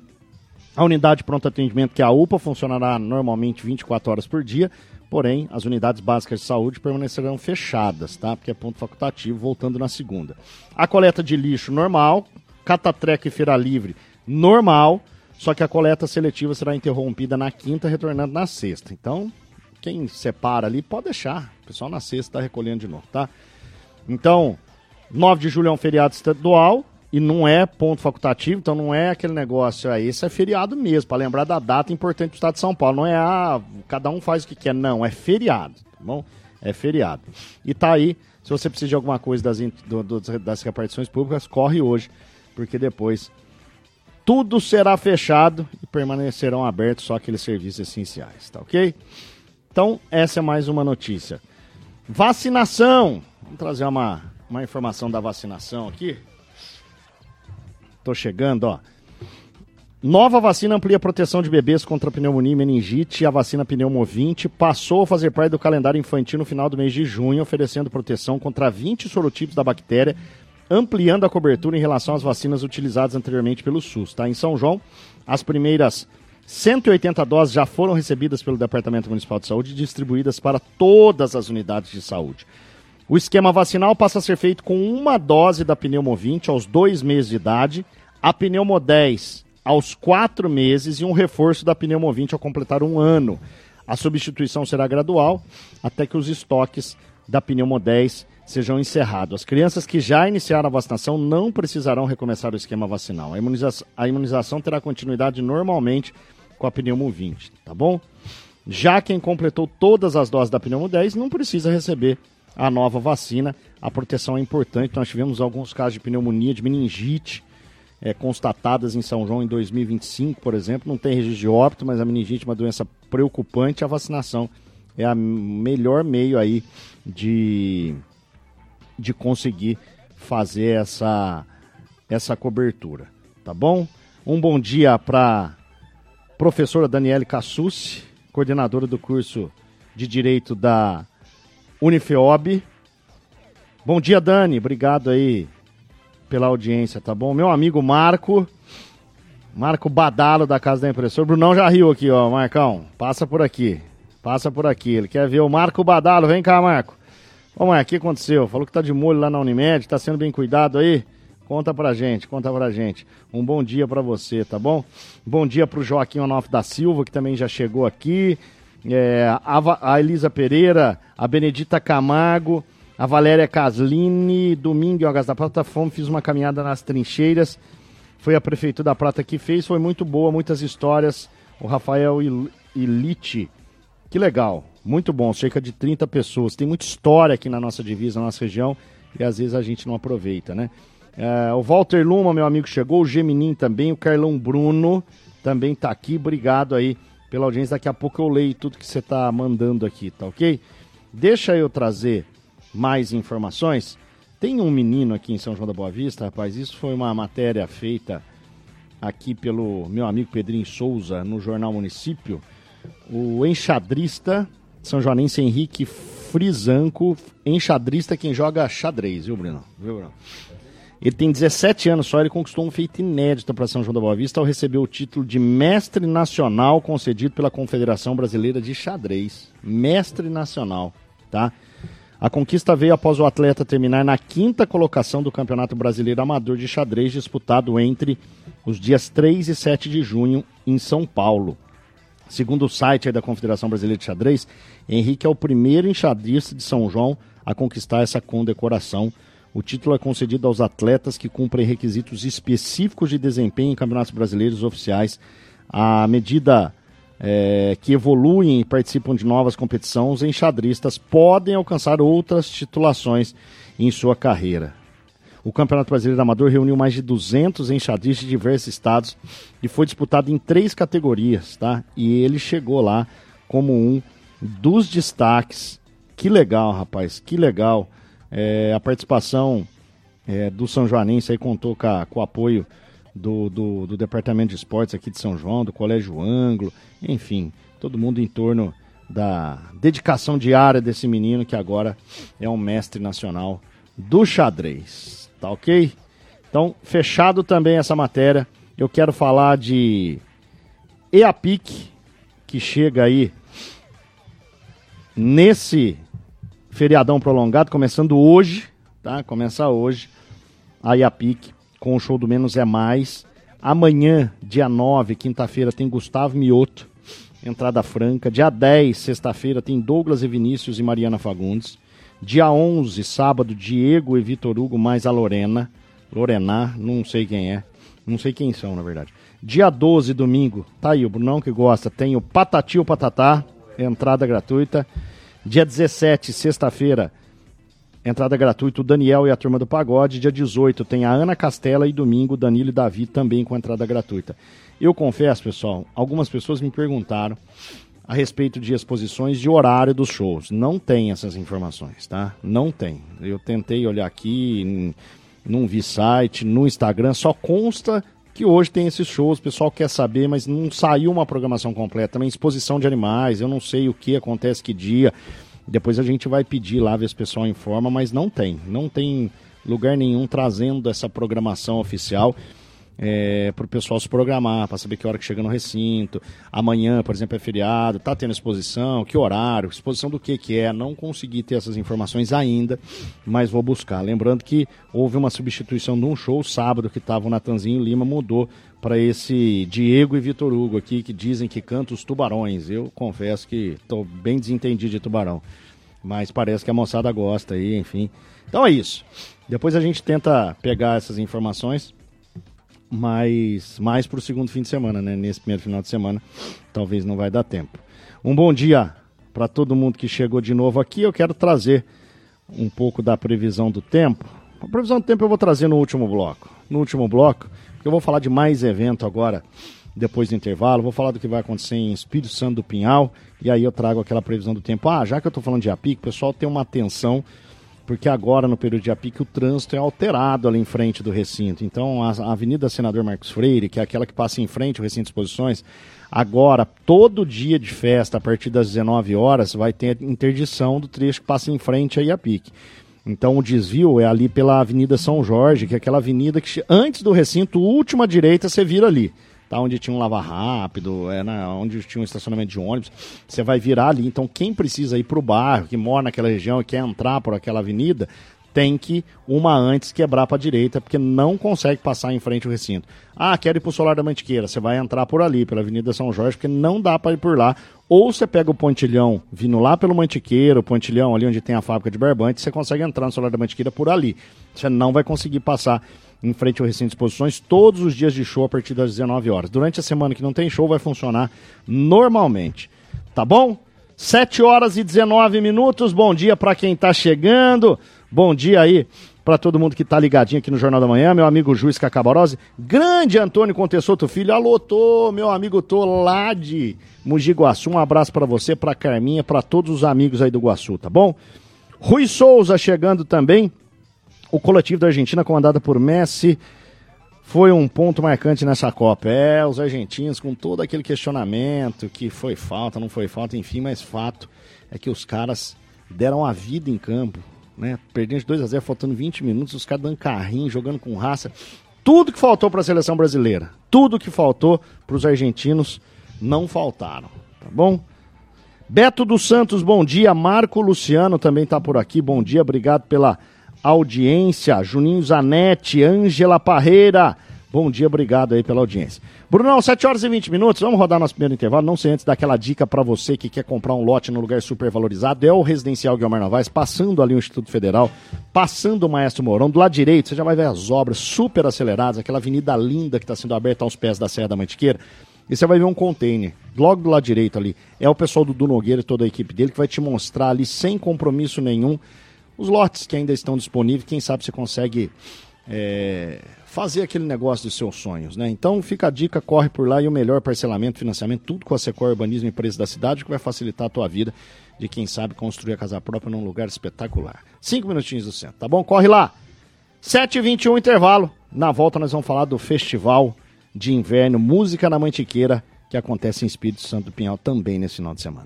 a unidade de pronto atendimento, que é a UPA, funcionará normalmente 24 horas por dia, porém, as unidades básicas de saúde permanecerão fechadas, tá? Porque é ponto facultativo, voltando na segunda. A coleta de lixo normal, catatreca e feira livre normal, só que a coleta seletiva será interrompida na quinta, retornando na sexta. Então, quem separa ali, pode deixar. O pessoal na sexta está recolhendo de novo, tá? Então, 9 de julho é um feriado estadual e não é ponto facultativo, então não é aquele negócio, esse é feriado mesmo, para lembrar da data importante do estado de São Paulo. Não é, cada um faz o que quer, não, é feriado, tá bom? É feriado. E tá aí, se você precisa de alguma coisa das repartições públicas, corre hoje, porque depois tudo será fechado e permanecerão abertos só aqueles serviços essenciais, tá ok? Então, essa é mais uma notícia. Vacinação. Vamos trazer uma informação da vacinação aqui. Tô chegando, ó. Nova vacina amplia a proteção de bebês contra pneumonia e meningite. A vacina Pneumovinte passou a fazer parte do calendário infantil no final do mês de junho, oferecendo proteção contra 20 sorotipos da bactéria, ampliando a cobertura em relação às vacinas utilizadas anteriormente pelo SUS. Tá? Em São João, as primeiras 180 doses já foram recebidas pelo Departamento Municipal de Saúde e distribuídas para todas as unidades de saúde. O esquema vacinal passa a ser feito com uma dose da Pneumovinte aos 2 meses de idade, a Pneumo10 aos 4 meses e um reforço da Pneumovinte ao completar 1 ano. A substituição será gradual até que os estoques da Pneumo10 sejam encerrados. As crianças que já iniciaram a vacinação não precisarão recomeçar o esquema vacinal. A imunização terá continuidade normalmente com a Pneumo20, tá bom? Já quem completou todas as doses da Pneumo10 não precisa receber a nova vacina. A proteção é importante. Nós tivemos alguns casos de pneumonia, de meningite, constatadas em São João em 2025, por exemplo. Não tem registro de óbito, mas a meningite é uma doença preocupante. A vacinação é o melhor meio aí de conseguir fazer essa cobertura, tá bom? Um bom dia para professora Daniele Cassucci, coordenadora do curso de Direito da Unifeob. Bom dia, Dani, obrigado aí pela audiência, tá bom? Meu amigo Marco Badalo da Casa da Impressora. Brunão já riu aqui, ó, Marcão, passa por aqui, ele quer ver o Marco Badalo, vem cá, Marco. Ô, Marco, o que aconteceu? Falou que tá de molho lá na Unimed, tá sendo bem cuidado aí? Conta pra gente. Um bom dia pra você, tá bom? Bom dia pro Joaquim Onofre da Silva, que também já chegou aqui. A Elisa Pereira, a Benedita Camargo, a Valéria Caslini, domingo em Águas da Prata, fiz uma caminhada nas trincheiras. Foi a Prefeitura da Prata que fez, foi muito boa, muitas histórias. O Rafael Ilite, que legal, muito bom, cerca de 30 pessoas. Tem muita história aqui na nossa divisa, na nossa região, e às vezes a gente não aproveita, né? O Walter Luma, meu amigo, chegou, o Geminim também, o Carlão Bruno também tá aqui, obrigado aí pela audiência. Daqui a pouco eu leio tudo que você tá mandando aqui, tá ok? Deixa eu trazer mais informações. Tem um menino aqui em São João da Boa Vista, rapaz, isso foi uma matéria feita aqui pelo meu amigo Pedrinho Souza no Jornal Município. O enxadrista são joanense Henrique Frisanco, enxadrista, quem joga xadrez, viu, Bruno? Ele tem 17 anos só, ele conquistou um feito inédito para São João da Boa Vista ao receber o título de Mestre Nacional concedido pela Confederação Brasileira de Xadrez. Mestre Nacional, tá? A conquista veio após o atleta terminar na 5ª colocação do Campeonato Brasileiro Amador de Xadrez, disputado entre os dias 3 e 7 de junho em São Paulo. Segundo o site aí da Confederação Brasileira de Xadrez, Henrique é o primeiro enxadrista de São João a conquistar essa condecoração. O título é concedido aos atletas que cumprem requisitos específicos de desempenho em campeonatos brasileiros oficiais. À medida que evoluem e participam de novas competições, os enxadristas podem alcançar outras titulações em sua carreira. O Campeonato Brasileiro Amador reuniu mais de 200 enxadristas de diversos estados e foi disputado em 3 categorias, tá? E ele chegou lá como um dos destaques. Que legal, rapaz, que legal. A participação do São Joanense aí contou com o apoio do Departamento de Esportes aqui de São João, do Colégio Ângulo, enfim, todo mundo em torno da dedicação diária desse menino que agora é um mestre nacional do xadrez, tá ok? Então, fechado também essa matéria, eu quero falar de EAPIC, que chega aí nesse feriadão prolongado, começando hoje, tá? Começa hoje a EAPIC com o show do Menos é Mais. Amanhã, dia 9, quinta-feira, tem Gustavo Mioto, entrada franca. Dia 10, sexta-feira, tem Douglas e Vinícius e Mariana Fagundes. Dia 11, sábado, Diego e Vitor Hugo, mais a Lorena, não sei quem é. Não sei quem são, na verdade. Dia 12, domingo, tá aí o Brunão que gosta, tem o Patati ou Patatá, entrada gratuita. Dia 17, sexta-feira, entrada gratuita, o Daniel e a Turma do Pagode. Dia 18 tem a Ana Castela e domingo, Danilo e Davi também com entrada gratuita. Eu confesso, pessoal, algumas pessoas me perguntaram a respeito de exposições e horário dos shows. Não tem essas informações, tá? Não tem. Eu tentei olhar aqui, não vi site, no Instagram, só consta que hoje tem esses shows, o pessoal quer saber, mas não saiu uma programação completa. Também exposição de animais, eu não sei o que acontece, que dia. Depois a gente vai pedir lá, ver se o pessoal informa, mas não tem lugar nenhum trazendo essa programação oficial para o pessoal se programar, para saber que hora que chega no recinto. Amanhã, por exemplo, é feriado, tá tendo exposição, que horário, exposição do que é. Não consegui ter essas informações ainda, mas vou buscar. Lembrando que houve uma substituição de um show sábado que estava o Natanzinho Lima, mudou para esse Diego e Vitor Hugo aqui, que dizem que canta os tubarões. Eu confesso que estou bem desentendido de tubarão, mas parece que a moçada gosta aí, enfim. Então é isso. Depois a gente tenta pegar essas informações, mas mais para o segundo fim de semana, né? Nesse primeiro final de semana, talvez não vai dar tempo. Um bom dia para todo mundo que chegou de novo aqui. Eu quero trazer um pouco da previsão do tempo. A previsão do tempo eu vou trazer no último bloco. Porque eu vou falar de mais evento agora, depois do intervalo. Vou falar do que vai acontecer em Espírito Santo do Pinhal. E aí eu trago aquela previsão do tempo. Já que eu estou falando de EAPIC, o pessoal tem uma atenção, porque agora, no período de EAPIC, o trânsito é alterado ali em frente do recinto. Então, a Avenida Senador Marcos Freire, que é aquela que passa em frente ao recinto de exposições, agora, todo dia de festa, a partir das 19 horas, vai ter interdição do trecho que passa em frente à EAPIC. Então, o desvio é ali pela Avenida São Jorge, que é aquela avenida que, antes do recinto, última direita, você vira ali. Tá, onde tinha um lava rápido, onde tinha um estacionamento de ônibus, você vai virar ali. Então quem precisa ir para o bairro, que mora naquela região e quer entrar por aquela avenida, tem que uma antes quebrar para a direita, porque não consegue passar em frente ao recinto. Quero ir para o Solar da Mantiqueira, você vai entrar por ali, pela Avenida São Jorge, porque não dá para ir por lá. Ou você pega o pontilhão, vindo lá pelo Mantiqueira, o pontilhão ali onde tem a fábrica de barbante, você consegue entrar no Solar da Mantiqueira por ali. Você não vai conseguir passar em frente ao recinto de exposições todos os dias de show a partir das 19 horas. Durante a semana que não tem show, vai funcionar normalmente. Tá bom? 7 horas e 19 minutos. Bom dia para quem tá chegando. Bom dia aí para todo mundo que tá ligadinho aqui no Jornal da Manhã. Meu amigo Juiz Cacabarose. Grande Antônio Contessoto Filho. Alô, meu amigo Tô lá de Mogi Guaçu. Um abraço para você, para Carminha, para todos os amigos aí do Guaçu, tá bom? Rui Souza chegando também. O coletivo da Argentina, comandado por Messi, foi um ponto marcante nessa Copa. Os argentinos com todo aquele questionamento, que foi falta, não foi falta, enfim, mas fato é que os caras deram a vida em campo, né? Perdendo de 2-0, faltando 20 minutos, os caras dando carrinho, jogando com raça. Tudo que faltou para a seleção brasileira, tudo que faltou para os argentinos, não faltaram, tá bom? Beto dos Santos, bom dia. Marco Luciano também está por aqui, bom dia, obrigado pela audiência. Juninho Zanetti, Ângela Parreira, bom dia, obrigado aí pela audiência. Brunão, 7h20, vamos rodar nosso primeiro intervalo, não sei antes daquela dica para você que quer comprar um lote num lugar super valorizado, é o Residencial Guilherme Novaes, passando ali o Instituto Federal, passando o Maestro Mourão, do lado direito você já vai ver as obras super aceleradas, aquela avenida linda que está sendo aberta aos pés da Serra da Mantiqueira, e você vai ver um container, logo do lado direito ali, é o pessoal do Nogueira e toda a equipe dele que vai te mostrar ali, sem compromisso nenhum, os lotes que ainda estão disponíveis, quem sabe você consegue fazer aquele negócio dos seus sonhos, né? Então fica a dica, corre por lá e o melhor parcelamento, financiamento, tudo com a Secor Urbanismo e Empresa da Cidade, que vai facilitar a tua vida de quem sabe construir a casa própria num lugar espetacular. 5 minutinhos do centro, tá bom? Corre lá! 7h21, intervalo. Na volta nós vamos falar do Festival de Inverno Música na Mantiqueira, que acontece em Espírito Santo do Pinhal também nesse final de semana.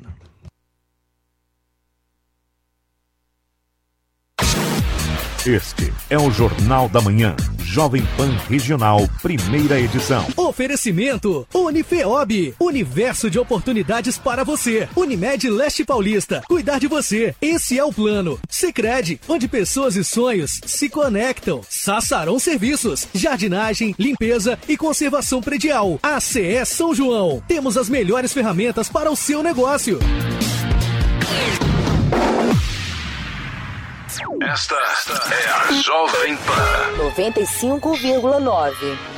Este é o Jornal da Manhã, Jovem Pan Regional, primeira edição. Oferecimento Unifeob, universo de oportunidades para você. Unimed Leste Paulista, cuidar de você, esse é o plano. Sicredi, onde pessoas e sonhos se conectam. Sassarão Serviços, jardinagem, limpeza e conservação predial. ACE São João, temos as melhores ferramentas para o seu negócio. Esta é a Jovem Pan 95,9.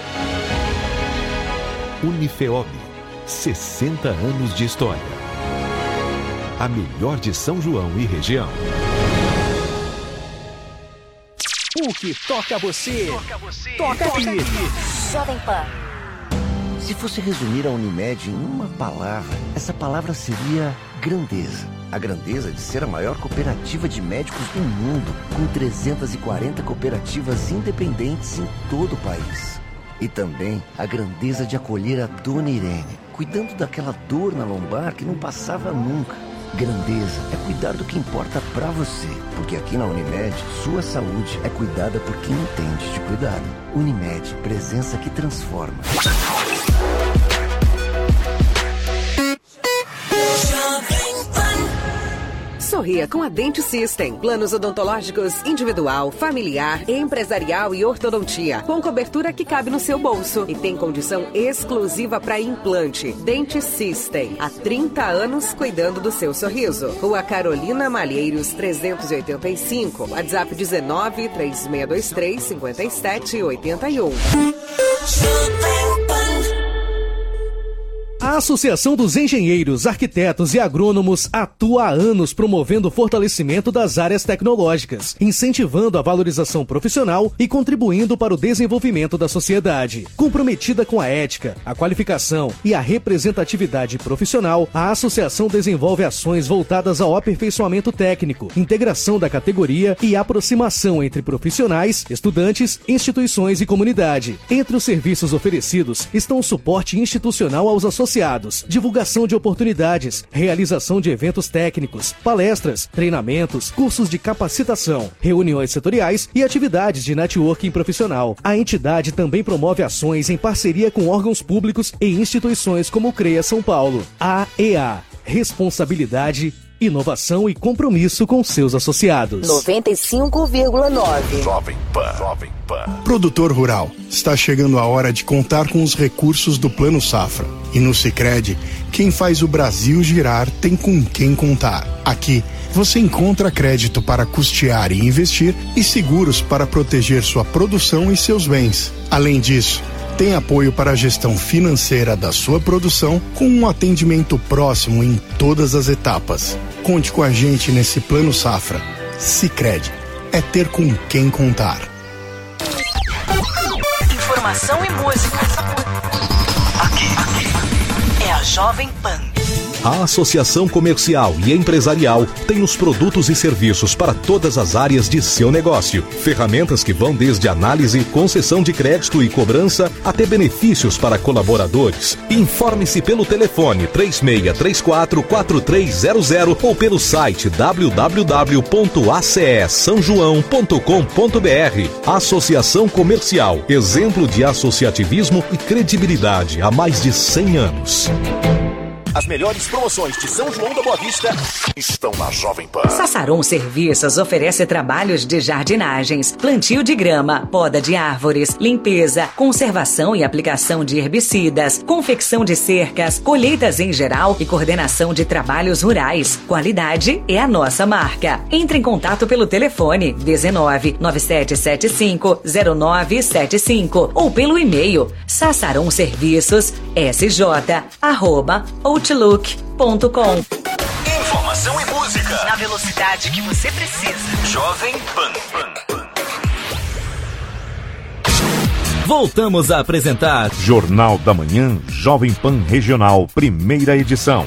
Unifeob, 60 anos de história. A melhor de São João e região. O que toca você, toca aqui. Jovem Pan. Se fosse resumir a Unimed em uma palavra, essa palavra seria grandeza. A grandeza de ser a maior cooperativa de médicos do mundo, com 340 cooperativas independentes em todo o país. E também a grandeza de acolher a Dona Irene, cuidando daquela dor na lombar que não passava nunca. Grandeza é cuidar do que importa pra você, porque aqui na Unimed, sua saúde é cuidada por quem entende de cuidado. Unimed, presença que transforma. Sorria com a Dente System. Planos odontológicos individual, familiar, empresarial e ortodontia. Com cobertura que cabe no seu bolso. E tem condição exclusiva para implante. Dente System. Há 30 anos cuidando do seu sorriso. Rua Carolina Malheiros, 385. WhatsApp 19 3623 5781. A Associação dos Engenheiros, Arquitetos e Agrônomos atua há anos promovendo o fortalecimento das áreas tecnológicas, incentivando a valorização profissional e contribuindo para o desenvolvimento da sociedade. Comprometida com a ética, a qualificação e a representatividade profissional, a associação desenvolve ações voltadas ao aperfeiçoamento técnico, integração da categoria e aproximação entre profissionais, estudantes, instituições e comunidade. Entre os serviços oferecidos estão o suporte institucional aos associados, divulgação de oportunidades, realização de eventos técnicos, palestras, treinamentos, cursos de capacitação, reuniões setoriais e atividades de networking profissional. A entidade também promove ações em parceria com órgãos públicos e instituições como o CREA São Paulo. AEA, responsabilidade, inovação e compromisso com seus associados. 95,9. Jovem Pan. Jovem Pan. Produtor rural, está chegando a hora de contar com os recursos do Plano Safra. E no Sicredi, quem faz o Brasil girar tem com quem contar. Aqui, você encontra crédito para custear e investir e seguros para proteger sua produção e seus bens. Além disso, tem apoio para a gestão financeira da sua produção com um atendimento próximo em todas as etapas. Conte com a gente nesse Plano Safra. Sicredi, é ter com quem contar. Informação e música. Aqui é a Jovem Pan. A Associação Comercial e Empresarial tem os produtos e serviços para todas as áreas de seu negócio. Ferramentas que vão desde análise, concessão de crédito e cobrança até benefícios para colaboradores. Informe-se pelo telefone 3634-4300 ou pelo site www.acesanjoão.com.br. Associação Comercial, exemplo de associativismo e credibilidade há mais de 100 anos. As melhores promoções de São João da Boa Vista estão na Jovem Pan. Sassarum Serviços oferece trabalhos de jardinagens, plantio de grama, poda de árvores, limpeza, conservação e aplicação de herbicidas, confecção de cercas, colheitas em geral e coordenação de trabalhos rurais. Qualidade é a nossa marca. Entre em contato pelo telefone 19 9775 0975 ou pelo e-mail sassarumserviços.sj@outlook.com. Informação e música na velocidade que você precisa. Jovem Pan. Voltamos a apresentar Jornal da Manhã, Jovem Pan Regional, primeira edição.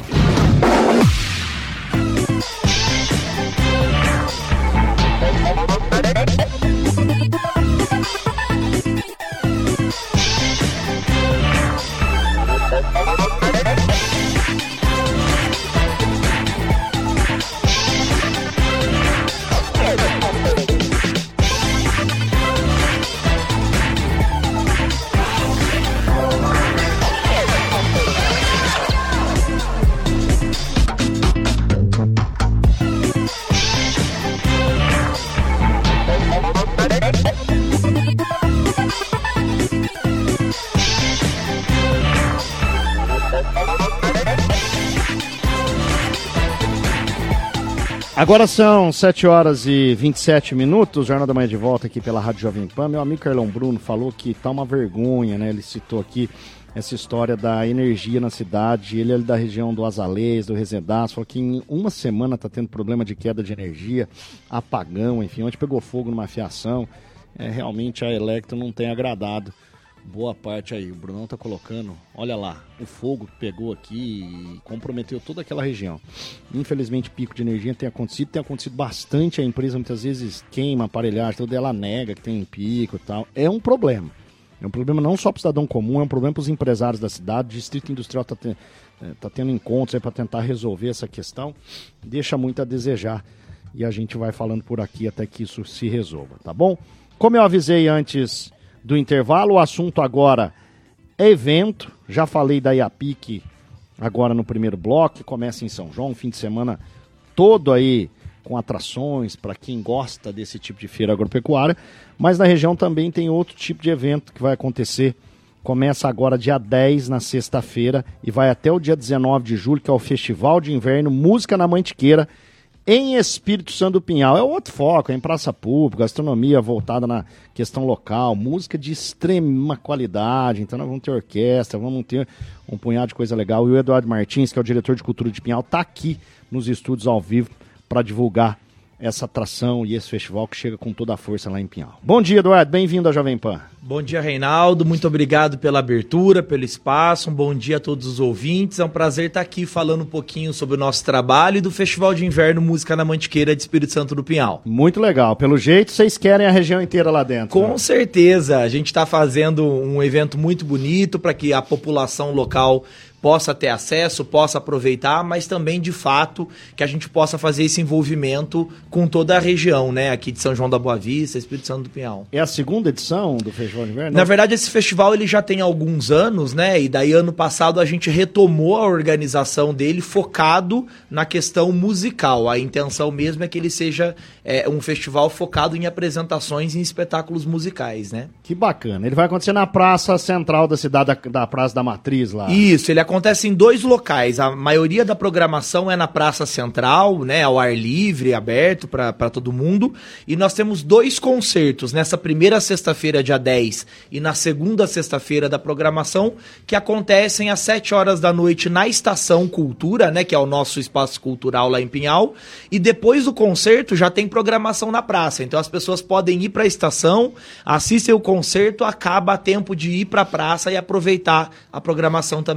Agora são 7 horas e 27 minutos, Jornal da Manhã de volta aqui pela Rádio Jovem Pan. Meu amigo Carlão Bruno falou que tá uma vergonha, né? Ele citou aqui essa história da energia na cidade. Ele é da região do Azalês, do Resendaço, falou que em uma semana tá tendo problema de queda de energia, apagão, enfim, ontem pegou fogo numa fiação. Realmente a Electro não tem agradado boa parte aí. O Brunão tá colocando, olha lá, o fogo que pegou aqui e comprometeu toda aquela região. Infelizmente, pico de energia tem acontecido bastante. A empresa muitas vezes queima aparelhagem, toda ela nega que tem pico e tal. É um problema. É um problema não só para o cidadão comum, é um problema para os empresários da cidade. O Distrito Industrial tá tendo encontros aí para tentar resolver essa questão. Deixa muito a desejar. E a gente vai falando por aqui até que isso se resolva, tá bom? Como eu avisei antes do intervalo, o assunto agora é evento. Já falei da IAPIC agora no primeiro bloco, que começa em São João, fim de semana todo aí com atrações para quem gosta desse tipo de feira agropecuária, mas na região também tem outro tipo de evento que vai acontecer. Começa agora dia 10, na sexta-feira, e vai até o dia 19 de julho, que é o Festival de Inverno Música na Mantiqueira, em Espírito Santo do Pinhal. É outro foco, é em praça pública, gastronomia voltada na questão local, música de extrema qualidade. Então nós vamos ter orquestra, vamos ter um punhado de coisa legal. E o Eduardo Martins, que é o diretor de cultura de Pinhal, está aqui nos estúdios ao vivo para divulgar essa atração e esse festival que chega com toda a força lá em Pinhal. Bom dia, Eduardo, bem-vindo à Jovem Pan. Bom dia, Reinaldo, muito obrigado pela abertura, pelo espaço, um bom dia a todos os ouvintes. É um prazer estar aqui falando um pouquinho sobre o nosso trabalho e do Festival de Inverno Música na Mantiqueira de Espírito Santo do Pinhal. Muito legal, pelo jeito vocês querem a região inteira lá dentro. Com certeza, a gente está fazendo um evento muito bonito para que a população local possa ter acesso, possa aproveitar, mas também, de fato, que a gente possa fazer esse envolvimento com toda a região, né, aqui de São João da Boa Vista, Espírito Santo do Pinhal. É a segunda edição do Festival de Inverno? Na verdade, esse festival ele já tem alguns anos, né, e daí ano passado a gente retomou a organização dele focado na questão musical. A intenção mesmo é que ele seja um festival focado em apresentações e em espetáculos musicais, né? Que bacana. Ele vai acontecer na praça central da cidade, da Praça da Matriz lá. Isso, ele acontece em 2 locais. A maioria da programação é na Praça Central, né, ao ar livre, aberto para todo mundo. E nós temos 2 concertos nessa primeira sexta-feira, dia 10, e na segunda sexta-feira da programação, que acontecem às 7 horas da noite na Estação Cultura, né, que é o nosso espaço cultural lá em Pinhal. E depois do concerto já tem programação na praça. Então as pessoas podem ir para a estação, assistem o concerto, acaba a tempo de ir para a praça e aproveitar a programação também em praça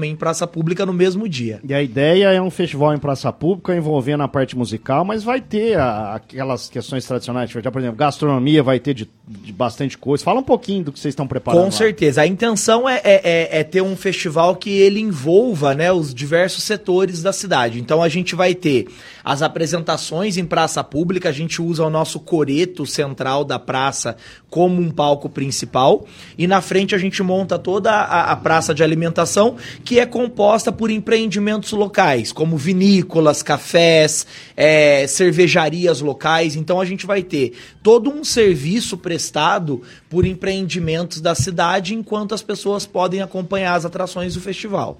praça pública no mesmo dia. E a ideia é um festival em praça pública envolvendo a parte musical, mas vai ter aquelas questões tradicionais, por exemplo, gastronomia vai ter de bastante coisa. Fala um pouquinho do que vocês estão preparando. Com certeza. A intenção é ter um festival que ele envolva, né, os diversos setores da cidade. Então a gente vai ter as apresentações em praça pública, a gente usa o nosso coreto central da praça como um palco principal, e na frente a gente monta toda a praça de alimentação, que é composta por empreendimentos locais, como vinícolas, cafés, cervejarias locais. Então a gente vai ter todo um serviço prestado por empreendimentos da cidade, enquanto as pessoas podem acompanhar as atrações do festival.